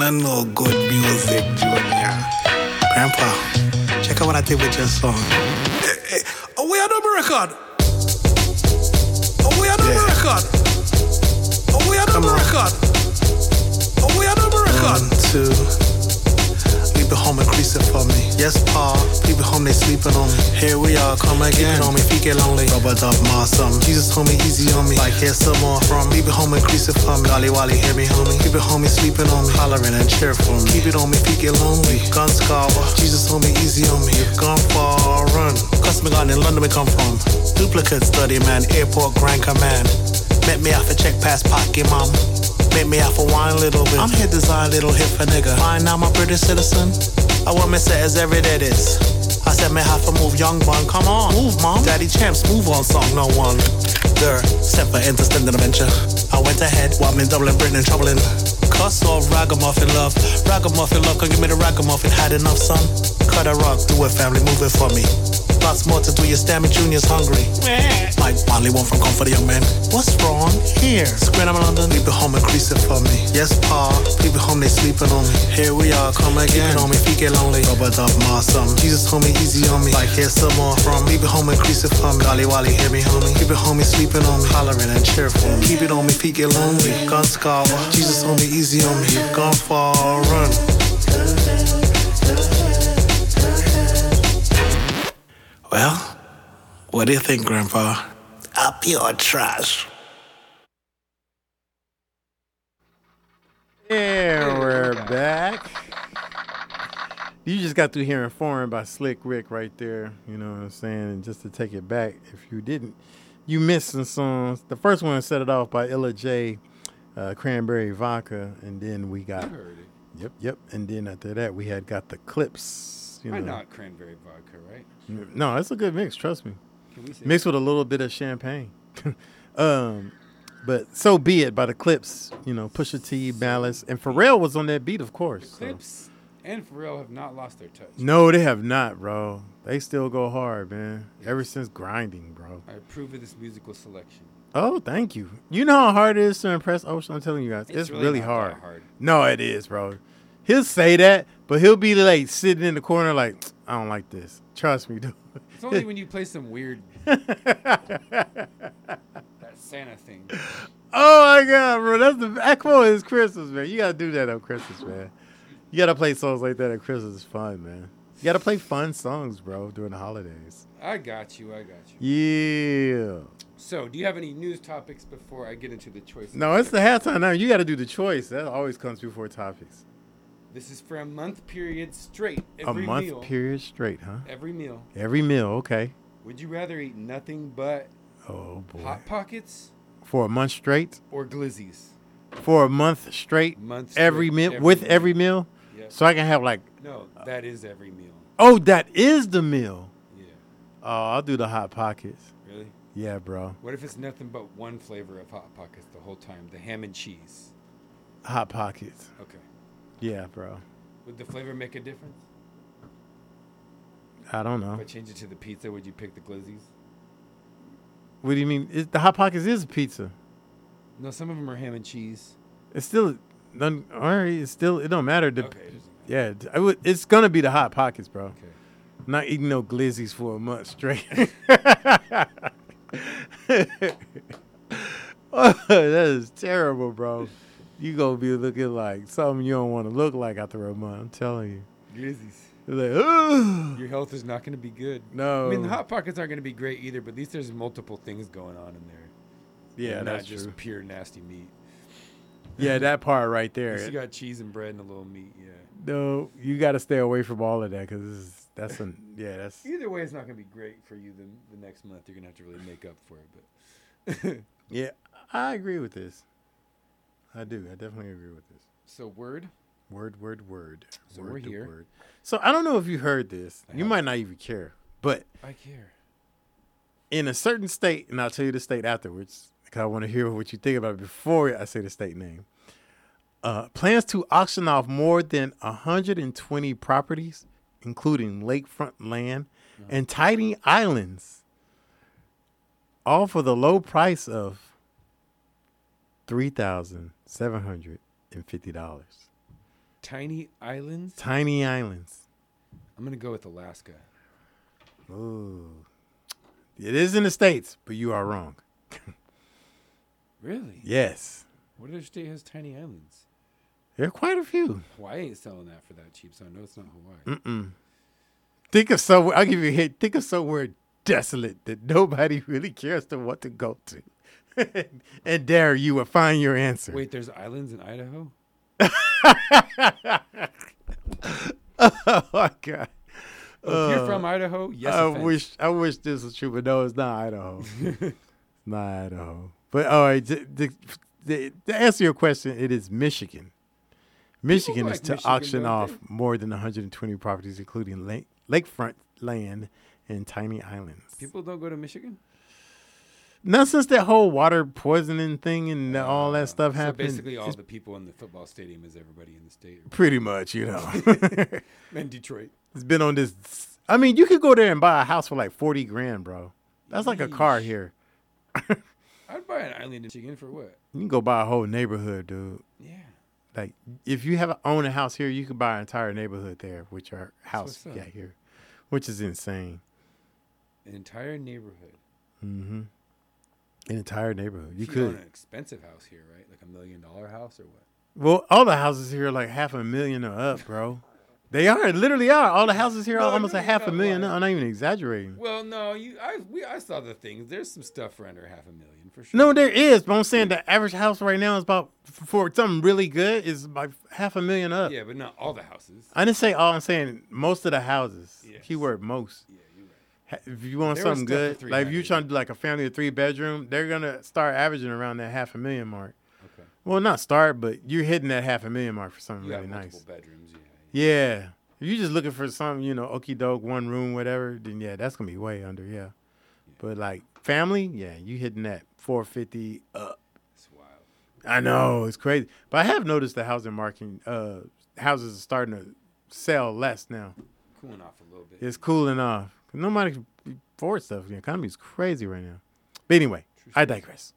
not know good music, Junior. Grandpa, check out what I did with your song. Hey, hey, oh, we are on the record. Oh, we are on the record. Oh, we are on the record. Oh, we are on the record. One, two. Leave it home and crease it for me. Yes, Pa. Leave it home, they sleeping on me. Here we are, come again. Keep it on me, feet get lonely. Rubber dub, ma, some. Jesus told me easy on me. Like, here's some more from. Leave it home and crease it for me. Dolly Wally, hear me, homie. Keep it home, sleeping on me. Hollering and cheer for me. Keep it on me, feet get lonely. Gun scour. Jesus told me easy on me. You've gone far, run. Customer gun in London, we come from. Duplicate study, man. Airport, Grand Command. Met me off a check pass pocket, mom. Make me out for wine a little bit. I'm here to design a little hit for nigga. Fine, now I'm a British citizen. I want me setters every day this. I said me have to move, young bun. Come on, move, mom. Daddy champs, move on song, no one. There, step for interstellar adventure. I went ahead, while me doubling, Britain, troubling. Cuss off, ragamuffin love. Ragamuffin love, can give me the ragamuffin. Had enough, son. Cut a rug, do it, family, move it for me. Lots more to do, your Stammy Junior's hungry. Mike Bonley won't from come for the young man. What's wrong? Here. Screen I'm in London. Leave it home and crease it for me. Yes, Pa. Leave it home, they sleeping on me. Here we are, come again. Keep it on me, feet get lonely. Rubber dub, ma, some. Jesus told me easy on me. Like, here's some more from. Leave it home and crease it for me. Dolly Wally, hear me, homie. Keep it home, sleeping on me. Hollering and cheerful. Keep it on me, feet get lonely. Gun scour. Jesus told me easy on me. Gone far, run. Well, what do you think, Grandpa? Up your trash. Yeah, we're back. You just got through hearing Foreign by Slick Rick right there. You know what I'm saying? And just to take it back, if you didn't, you missed some songs. The first one set it off by Illa J, uh, Cranberry Vodka. And then we got... You heard it. Yep, yep. And then after that, we had got the Clips. You know. I know Cranberry Vodka, right? No, it's a good mix. Trust me. Can we say Mixed with a little bit of champagne. um, but So Be It by the Clips. You know, Pusha T, Malice, and Pharrell was on that beat, of course. The Clips so. and Pharrell have not lost their touch. No, they have not, bro. They still go hard, man. Yes. Ever since Grinding, bro. I approve of this musical selection. Oh, thank you. You know how hard it is to impress Ocean? I'm telling you guys, it's, it's really, really not hard. That hard. No, it is, bro. He'll say that, but he'll be like sitting in the corner like, I don't like this. Trust me, dude. It's only when you play some weird that Santa thing. Oh my God, bro. That's the Echo is Christmas, man. You gotta do that on Christmas, man. You gotta play songs like that at Christmas. It's fun, man. You gotta play fun songs, bro, during the holidays. I got you, I got you. Yeah. So, do you have any news topics before I get into the choice? No, it's the halftime now. You gotta do the choice. That always comes before topics. This is for a month period straight. Every a month meal, period straight, huh? Every meal. Every meal, okay. Would you rather eat nothing but oh boy. Hot Pockets? For a month straight? Or Glizzies? For a month straight? Month every straight, meal? every with meal. every meal? Yep. So I can have like... No, that is every meal. Oh, that is the meal? Yeah. Oh, I'll do the Hot Pockets. Really? Yeah, bro. What if it's nothing but one flavor of Hot Pockets the whole time? The ham and cheese. Hot Pockets. Okay. Yeah, bro. Would the flavor make a difference? I don't know. If I change it to the pizza, would you pick the Glizzies? What do you mean? It, the Hot Pockets is pizza. No, some of them are ham and cheese. It's still, none, all right, it's still, it don't matter. The, Okay. Yeah, I would, it's going to be the Hot Pockets, bro. Okay. I'm not eating no Glizzies for a month straight. Oh, that is terrible, bro. You gonna be looking like something you don't want to look like after a month. I'm telling you. Glizzies. Like, ugh. Your health is not going to be good. No. I mean, the Hot Pockets aren't going to be great either, but at least there's multiple things going on in there. Yeah, and that's not just true. pure nasty meat. Yeah, that part right there. At least you got cheese and bread and a little meat. Yeah. No, you got to stay away from all of that because that's a yeah. That's either way. It's not going to be great for you. The the next month you're going to have to really make up for it. But yeah, I agree with this. I do. I definitely agree with this. So word, word, word, word. So word we're to here. Word. So I don't know if you heard this. I you have. might not even care, but I care. In a certain state, and I'll tell you the state afterwards, because I want to hear what you think about it before I say the state name. Uh, plans to auction off more than one hundred twenty properties, including lakefront land uh-huh. and tiny islands, all for the low price of three thousand seven hundred fifty dollars. Tiny islands? Tiny islands. I'm going to go with Alaska. Ooh. It is in the States, but you are wrong. Really? Yes. What other state has tiny islands? There are quite a few. Hawaii ain't selling that for that cheap, so I know it's not Hawaii. Mm-mm. Think of somewhere, I'll give you a hint. Think of somewhere desolate that nobody really cares to want to go to. And there you will find your answer. Wait, there's islands in Idaho? Oh, my God. Oh, if you're Uh, from Idaho, yes. I offense. wish I wish this was true, but no, it's not Idaho. It's not Idaho. But all right, to, to, to answer your question, it is Michigan. Michigan like is to Michigan, auction don't off they? more than one hundred twenty properties, including lake, lakefront land and tiny islands. People don't go to Michigan? Not since that whole water poisoning thing and all that stuff So happened. basically, all it's the people in the football stadium is everybody in the state. pretty much, you know. And Detroit. It's been on this. I mean, you could go there and buy a house for like forty grand, bro. That's like a car Yeesh. here. I'd buy an island in Michigan for what? You can go buy a whole neighborhood, dude. Yeah. Like, if you have own a house here, you can buy an entire neighborhood there with your house what's yeah, up. here, which is insane. An entire neighborhood. Mm-hmm. An entire neighborhood. You If could. own an expensive house here, right? Like a million dollar house or what? Well, all the houses here are like half a million or up, bro. They are, literally are. All the houses here No, are almost no, a half a no, million. why? I'm not even exaggerating. Well, no, you. I we I saw the things. There's some stuff for under half a million for sure. No, there is, but I'm saying the average house right now is about, for something really good, is like half a million up. Yeah, but not all the houses. I didn't say all. I'm saying most of the houses. Yes. Keyword most. Yeah, you're right. Ha- If you want There was something stuff for good, like if you're three hundred. trying to do like a family of three bedroom, they're gonna start averaging around that half a million mark. Okay. Well, not start, but you're hitting that half a million mark for something You really got nice. multiple bedrooms. Yeah. Yeah. If you're just looking for something, you know, okie doke, one room, whatever, then yeah, that's gonna be way under, yeah. But like family, yeah, you hitting that four fifty up. That's wild. I know, it's crazy. But I have noticed the housing market, uh, houses are starting to sell less now. Cooling off a little bit. It's cooling off. Nobody can afford stuff. The economy is crazy right now. But anyway, I digress.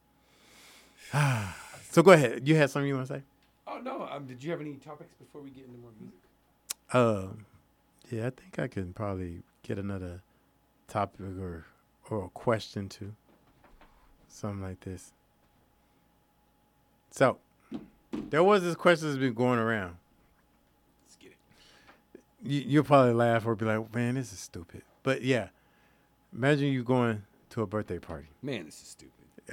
So go ahead. You had something you want to say? Oh no. Um, did you have any topics before we get into more music? Um, yeah, I think I can probably get another topic or or a question too. Something like this. So, there was this question that's been going around. Let's get it. You, you'll probably laugh or be like, man, this is stupid. But yeah, imagine you going to a birthday party. Man, this is stupid.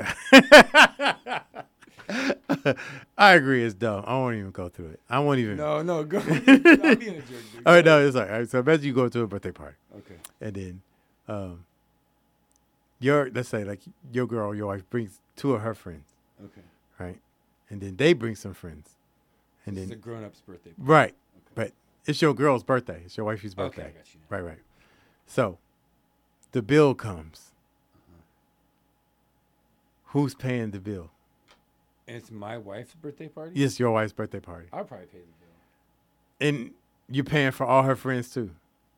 I agree, it's dumb. I won't even go through it. I won't even. No, no, go. I'm being a jerk, dude. All right, no, it's all right. All right. So imagine you go to a birthday party. Okay. And then, um, your let's say like your girl, or your wife brings two of her friends. Okay. Right. And then they bring some friends. And This then is a grown-up's birthday party. Right. But it's your girl's birthday. It's your wife's birthday. Okay, I got you now. Right, right. So the bill comes. Uh-huh. Who's paying the bill? And it's my wife's birthday party? Yes, your wife's birthday party. I'll probably pay the bill. And you're paying for all her friends too.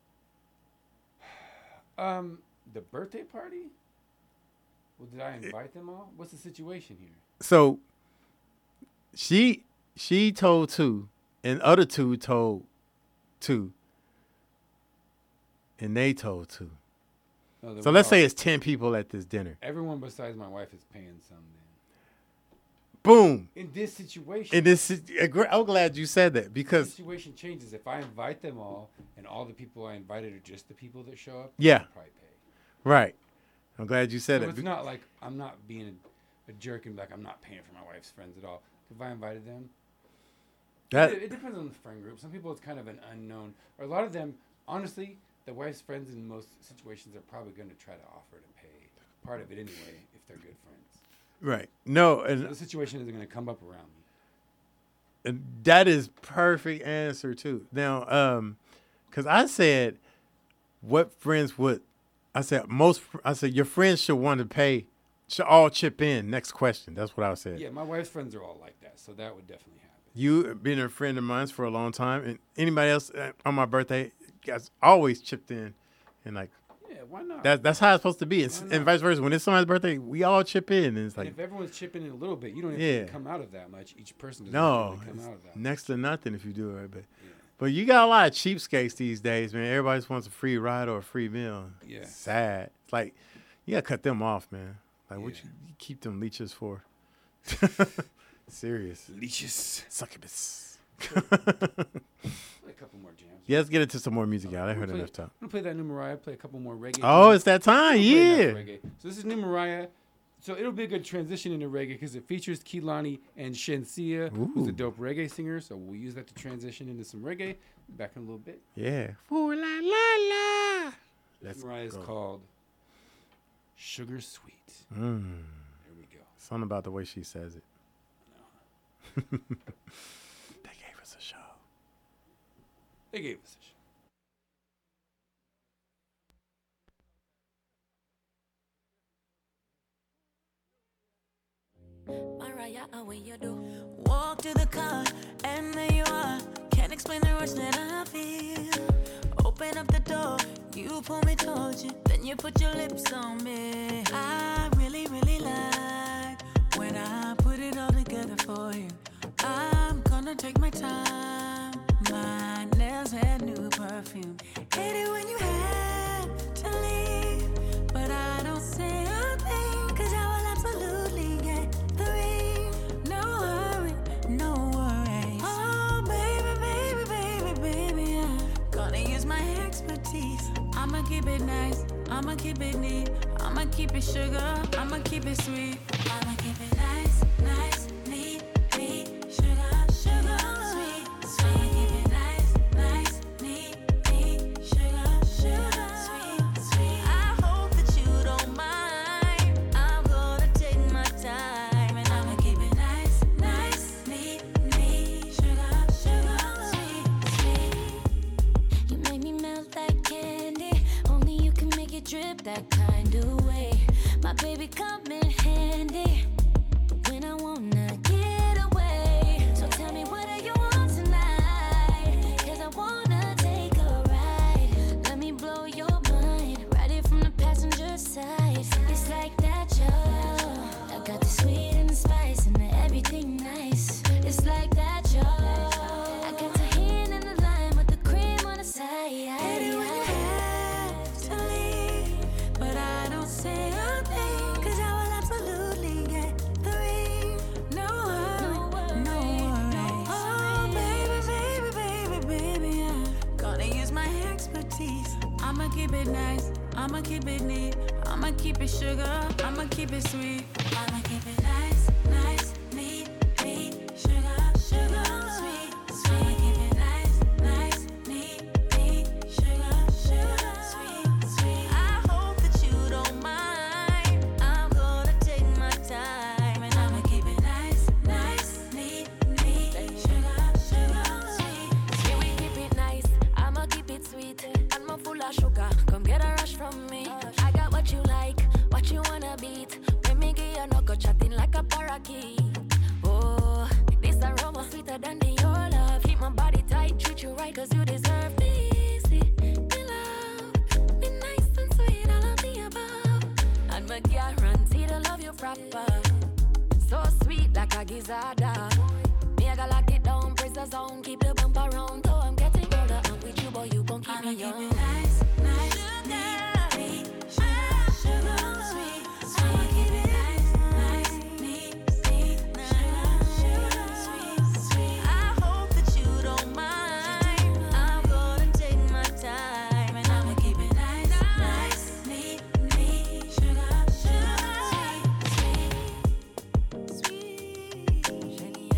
Um, the birthday party? Well, did I invite them all? What's the situation here? So she she told two, and other two told two, and they told two. No, So let's say it's ten people at this dinner. Everyone besides my wife is paying some then. Boom. In this situation. In this, I'm glad you said that the because situation changes. If I invite them all and all the people I invited are just the people that show up, Yeah. I'll probably pay. right. I'm glad you said So it. it's not like I'm not being a, a jerk and like I'm not paying for my wife's friends at all. If I invited them, That- it, it depends on the friend group. Some people it's kind of an unknown, or a lot of them, honestly, the wife's friends in most situations are probably going to try to offer to pay part of it anyway if they're good friends. Right. No, So and, the situation isn't going to come up around me. and that is perfect answer too. Now, um, because I said, what friends would I said most? I said your friends should want to pay, should all chip in. Next question. That's what I said. Yeah, my wife's friends are all like that, so that would definitely happen. You been a friend of mine for a long time, and anybody else uh, on my birthday, guys always chipped in, and like, Yeah, why not? That's that's how it's supposed to be. It's, and vice versa. When it's somebody's birthday, we all chip in, and it's And like if everyone's chipping in a little bit, you don't have Yeah. to come out of that much. Each person doesn't no, have to come it's out of that. next to nothing if you do it right. But but you got a lot of cheapskates these days, man. Everybody just wants a free ride or a free meal. Yeah. It's sad. It's like you gotta cut them off, man. Like what you, you keep them leeches for? Serious leeches, succubus. Play a couple more jams. Yeah, let's get into some more music, y'all. I I'm heard gonna enough play- time. I'm gonna play that new Mariah. Play a couple more reggae. Oh, jams. it's that time, I'm gonna play yeah. enough reggae. So this is new Mariah. So it'll be a good transition into reggae because it features Kehlani and Shensia, who's a Ooh. dope reggae singer. So we'll use that to transition into some reggae. Back in a little bit. Yeah. Ooh, la la la. This Mariah is go. called Sugar Sweet. Mm. There we go. Something about the way she says it. They gave us a show. They gave us a show. Mariah, how will you do? Walk to the car, and there you are. Can't explain the rush that I feel. Open up the door, you pull me towards you, then you put your lips on me. I really, really like when I put it all together for you. I'm gonna take my time. My nails had new perfume. Hate it when you have to leave, but I don't say a thing, cause I will absolutely get the ring. No hurry, no worries. Oh, baby, baby, baby, baby, I'm gonna use my expertise. I'ma keep it nice, I'ma keep it neat, I'ma keep it sugar, I'ma keep it sweet. I'ma keep it nice, nice, neat, neat, sugar, sugar, sweet, sweet. I'ma keep it nice, nice, neat, neat, sugar, sugar, sweet, sweet. I hope that you don't mind. I'm gonna take my time and I'ma keep it nice, nice, neat, neat, sugar, sugar, sweet, sweet. You make me melt like candy. Only you can make it drip that kind of way. My baby come in handy when I wanna get away. So tell me, what do you want tonight? Cause I wanna take a ride. Let me blow your mind, ride it from the passenger side. It's like that, yo. I got the sweet and the spice and the everything nice. It's like that, yo. I got the hand in the lime with the cream on the side. Hate it when you have to leave, but I don't say a thing, cause I will absolutely get the ring. No hurry, no worries. Oh, baby, baby, baby, baby, I'm gonna use my expertise. I'ma keep it nice, I'ma keep it neat, I'ma keep it sugar, I'ma keep it sweet. I'ma keep it nice, nice, neat, neat, sugar, sugar, sweet, sweet. I'ma keep it nice, nice, neat, neat, sugar, sugar, sweet, sweet. I hope that you don't mind. I'm gonna take my time and I'ma keep it nice, nice, neat, neat, sugar, sugar, sweet. Yeah, we keep it nice, I'ma keep it sweet. And I'm full of sugar, come get a rush from me. I got what you like, what you wanna beat. Let me get your knuckle chatting like a parakeet. Oh, this aroma sweeter than the your love. Keep my body tight, treat you right, cause you deserve this. Me love, be nice and sweet, all of the above. And my guarantee to love you proper. So sweet like a gizzarda. Me I gotta lock it down, press the zone, keep the bump around. Though I'm getting older, I'm with you, boy, you gon' keep me young. Keep it nice, nice, neat, neat, sugar, sugar, sweet, sweet. I'ma keep it nice, nice, neat, neat, sugar, sugar, sweet, sweet. I hope that you don't mind. I'm gonna take my time and I'ma keep it nice, nice, neat, neat, sugar, sugar, sweet, sweet, sweet.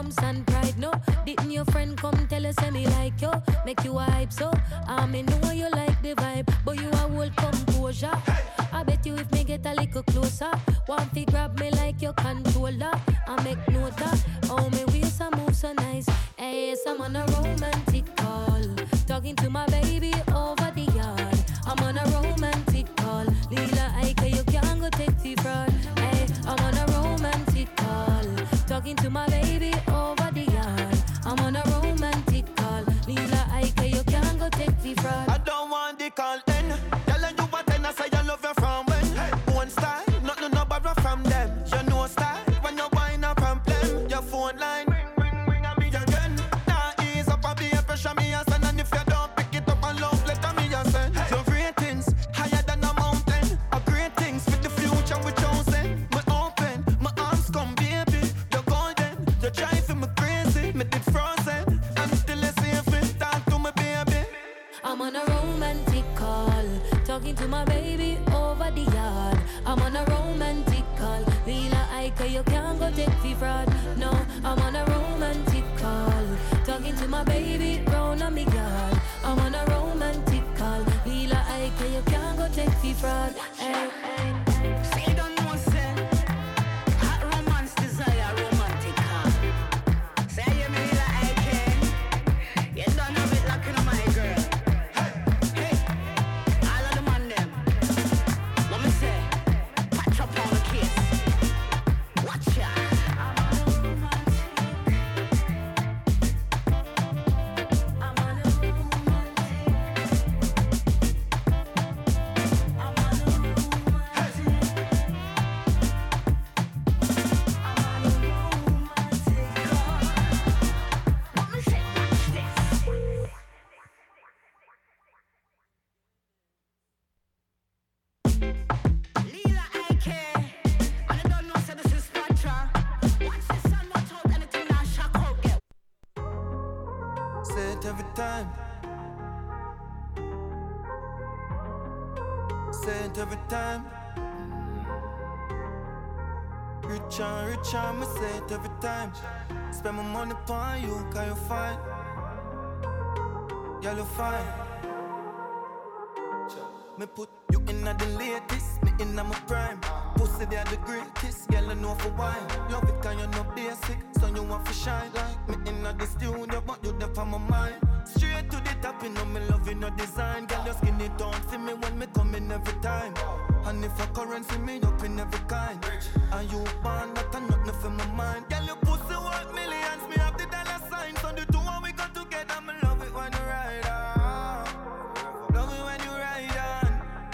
bumps and pride, no. Didn't your friend come tell us say me like you? Make you a hype, so I me know you like the vibe, but you a whole composure. I bet you if me get a little closer, want to grab me like your controller. I make note that, oh me waist a move so nice. Hey, yes, I'm on a romantic call, talking to my baby over the yard. I'm on a romantic call, Lila Ike, you can't go take the fraud. Hey, I'm on a romantic call, talking to my baby over the yard. I'm on a romantic call, Lila Ike, you can't go take the fraud. I don't want the call then. Tell you what then I say I love you from when. One style, nothing no borrow from them. You know style when you wind up from them. Your phone line, ring, ring, ring, and me again. Now ease up and be a pressure me a send. And if you don't pick it up and love letter me a send. Your ratings higher than a mountain. A great things for the future we chosen. Me open, my arms come baby. You're golden, you're driving me crazy. Me did frozen until I see if it talk to me baby. I'm on a romantic call, talking to my baby over the yard. I'm on a romantic call, Lila Ike, you can't go take the fraud. No, I'm on a romantic call, talking to my baby round on me yard. I'm on a romantic call, Lila Ike, you can't go take the fraud. Hey, hey. Say you don't know, say hot romance desire romantic call. Say you me like it, you don't have it like in my girl. Hey, all of them on them. Let me say, patch up on the kiss. Watch ya. Lila Ike, and I don't know, say this is Patra. Watch this and watch out, anything that shock out get. Say it every time. Say it every time. Rich and rich and me say it every time. Spend my money on you, cause you fine. Girl, you fine. Me put you in the latest, me in my prime. Pussy they are the greatest, girl I know for why. Love it cause you no basic, so you want to shine. Like me in the studio, but you there for my mind. Straight to the top, you know me love you no design. Girl, your skinny don't see me when me come in every time. And if a currency me up in every kind. And you born that and nothing for my mind. Girl, your pussy worth millions, me have the dollar sign. So the two when we go together, me love it when you ride on. Love it when you ride on.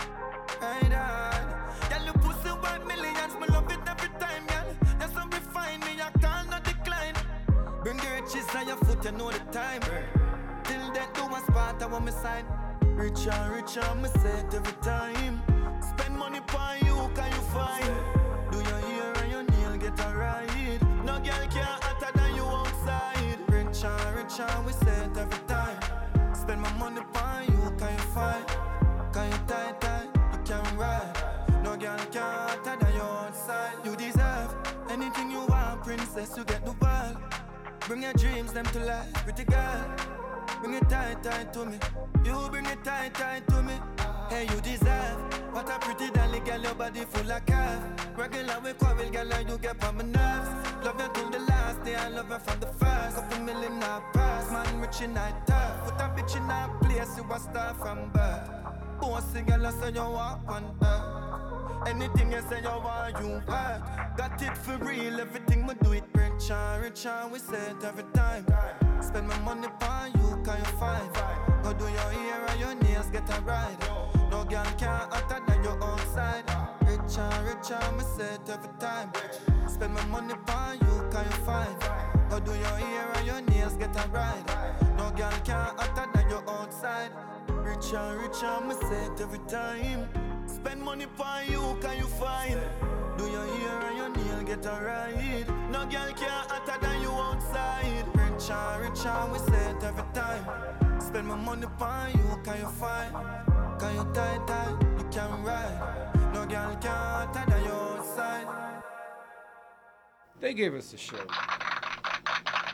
Ride on. Girl, your pussy worth millions, me love it every time, girl. That's how we find me, I can't not decline. Bring the riches on your foot, you know the time. Till then, do a spot, I want me sign. Rich and rich and me say it every time. Spend money on you, can you find? Do your hair and your nail get a ride? No girl can't hotter than you outside. Rich and rich and we say it every time. Spend my money on you, can you find? Can you tie tie? You can ride. No girl can't hotter than you outside. You deserve anything you want, princess. You get the ball. Bring your dreams them to life, pretty girl. Bring it tight, tight to me. You bring it tight, tight to me. Hey, you deserve what a pretty dolly girl, your body full of curve. Regular we quarrel, girl, like you get on my nerves. Love you till the last day, I love her from the first. Couple million our purse, man rich in night tough. Put a bitch in a place, you a star from birth. Bossy girl, I say you walk on earth. Anything you say you want, you work. Got it for real, everything we do it rich and rich and we say it every time. Spend my money on you, can you find? Go do your hair and your nails, get a ride. No girl can't hotter than you outside. Rich and rich and me say it every time. Spend my money on you, can you find? Go do your hair and your nails, get a ride. No girl can't hotter than you outside. Rich and rich and me say it every time. Spend money on you, can you find? Do your hair and your nail, get a ride. No girl can't hotter than you outside. Rich and rich and we say it every time. Spend my money on you, can you find? Can you tie tie? You can ride. No girl can't hotter than you outside. They gave us a show.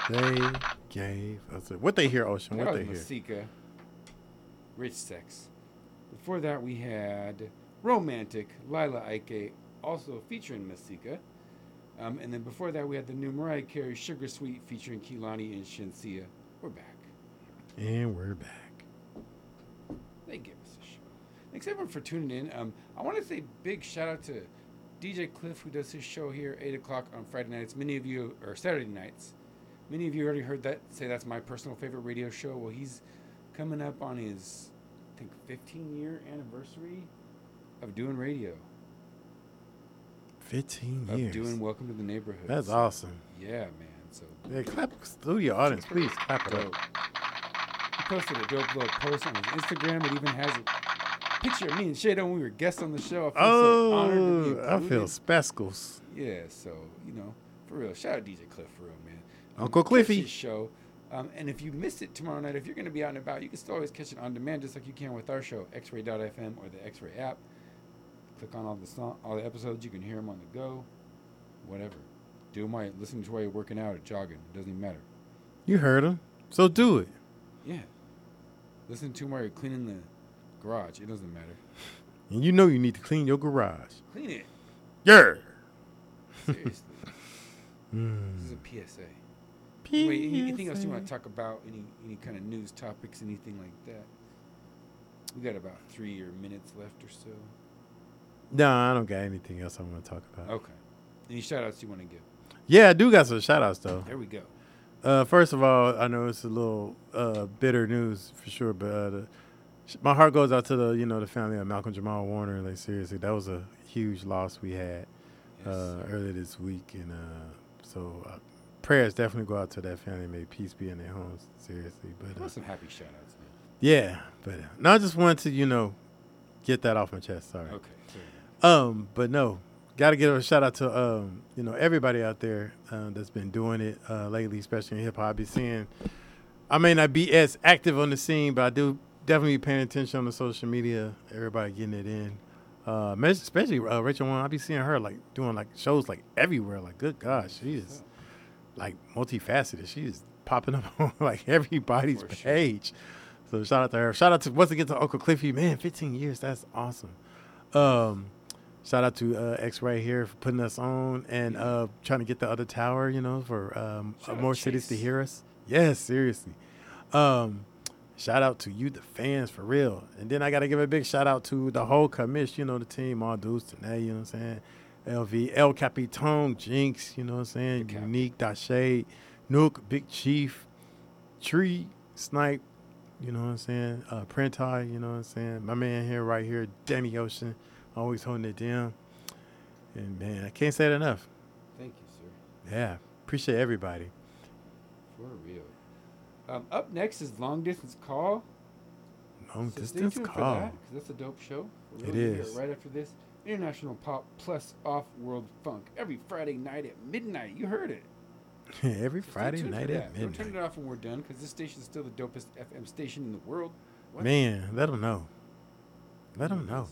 They gave us a, what they hear, Ocean. That What was they hear. Masika. Rich Sex. Before that, we had Romantic, Lila Ike, also featuring Masika. Um, and then before that, we had the new Mariah Carey, Sugar Sweet, featuring Kehlani and Shensia. We're back. And we're back. They give us a show. Thanks everyone for tuning in. Um, I want to say big shout out to D J Cliff, who does his show here eight o'clock on Friday nights. Many of you, or Saturday nights. Many of you already heard that, say that's my personal favorite radio show. Well, he's coming up on his, I think, fifteen year anniversary of doing radio. fifteen Of years. doing Welcome to the Neighborhood. That's So, awesome. Yeah, man. So Yeah, clap studio audience, please clap it up. dope. He posted a dope little post on his Instagram. It even has a picture of me and Shado when we were guests on the show. I feel so honored to be Oh, I feel included. spectacles. Yeah, so, you know, for real. Shout out D J Cliff for real, man. Um, Uncle catch Cliffy. his show. Um, and if you missed it tomorrow night, if you're going to be out and about, you can still always catch it on demand just like you can with our show, x ray dot f m or the X-Ray app. Click on all the song, all the episodes. You can hear them on the go, whatever. Do them while you're listening to while you're working out or jogging. It doesn't even matter. You heard him, so do it. Yeah. Listen to them while you're cleaning the garage. It doesn't matter. And you know you need to clean your garage. Clean it. Yeah. Seriously. Mm. This is a P S A. Anyway, any- anything else you want to talk about? Any any kind of news topics? Anything like that? We got about three or minutes left or so. No, I don't got anything else I want to talk about. Okay. Any shout outs you want to give? Yeah, I do got some shout outs though. There we go. Uh, first of all, I know it's a little uh, bitter news for sure, but uh, the, my heart goes out to the you know the family of Malcolm Jamal Warner. Like seriously, that was a huge loss we had uh, earlier this week, and uh, so uh, prayers definitely go out to that family. May peace be in their homes. Seriously, but uh, some happy shout outs, man. yeah, but uh, no, I just wanted to you know get that off my chest. Sorry. Okay. Um, but no, got to give a shout out to um, you know everybody out there uh, that's been doing it uh, lately, especially in hip hop. I be seeing, I may not be as active on the scene, but I do definitely be paying attention on the social media. Everybody getting it in, uh, especially uh, Rachel One. I be seeing her like doing like shows like everywhere. Like good gosh, she is like multifaceted. She is popping up on like everybody's For sure. page. So shout out to her. Shout out to once again to Uncle Cliffy. Man, fifteen years. That's awesome. Um, Shout out to uh, X-Ray here for putting us on and uh, trying to get the other tower, you know, for um, uh, more cities to hear us. Yes, seriously. Um, shout out to you, the fans, for real. And then I got to give a big shout out to the whole commish, you know, the team, all dudes today, you know what I'm saying? L V, El Capitan, Jinx, you know what I'm saying? Unique, Dashay, Nook, Big Chief, Tree, Snipe, you know what I'm saying? Uh, Printai, you know what I'm saying? My man here, right here, Danny Ocean. Always holding it down. And, man, I can't say it enough. Thank you, sir. Yeah. Appreciate everybody. For real. Um, up next is Long Distance Call. Long So stay Distance tuned for Call. that, 'cause that's a dope show. For It real. We'll hear is. Right after this, International Pop Plus Off World Funk. Every Friday night at midnight. You heard it. Every Stay Friday tuned for night that. at Don't turn midnight. it off when we're done, because this station is still the dopest F M station in the world. What? Man, let them know. Let them know.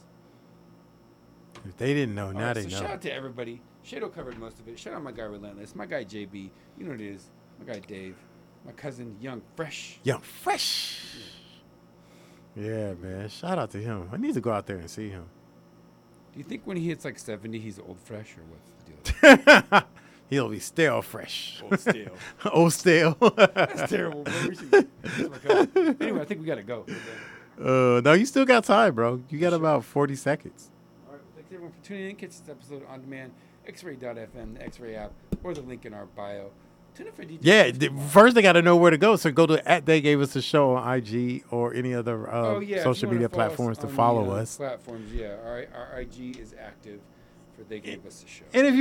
If they didn't know, All now right, they so know. shout out to everybody. Shado covered most of it. Shout out my guy Relentless, my guy J B. You know what it is. My guy Dave. My cousin Young Fresh. Young Fresh. Yeah, man. Shout out to him. I need to go out there and see him. Do you think when he hits like seventy, he's old fresh, or what's the deal? He'll be stale fresh. Old stale. Old stale. That's terrible, bro. We should, that's my cousin. Anyway, I think we gotta go. Uh, no, you still got time, bro. You got about forty seconds. All right, well, thanks everyone for tuning in. Catch this episode on demand, x ray dot f m, the X-Ray app, or the link in our bio. Tune in for D J. Yeah, Cliff th- tomorrow. first they got to know where to go. So go to at They Gave Us a Show on I G or any other uh, Oh, yeah, if social you wanna media follow us platforms to on the, follow uh, us. Platforms, yeah. Our, our I G is active for They Gave Us a Show. And if you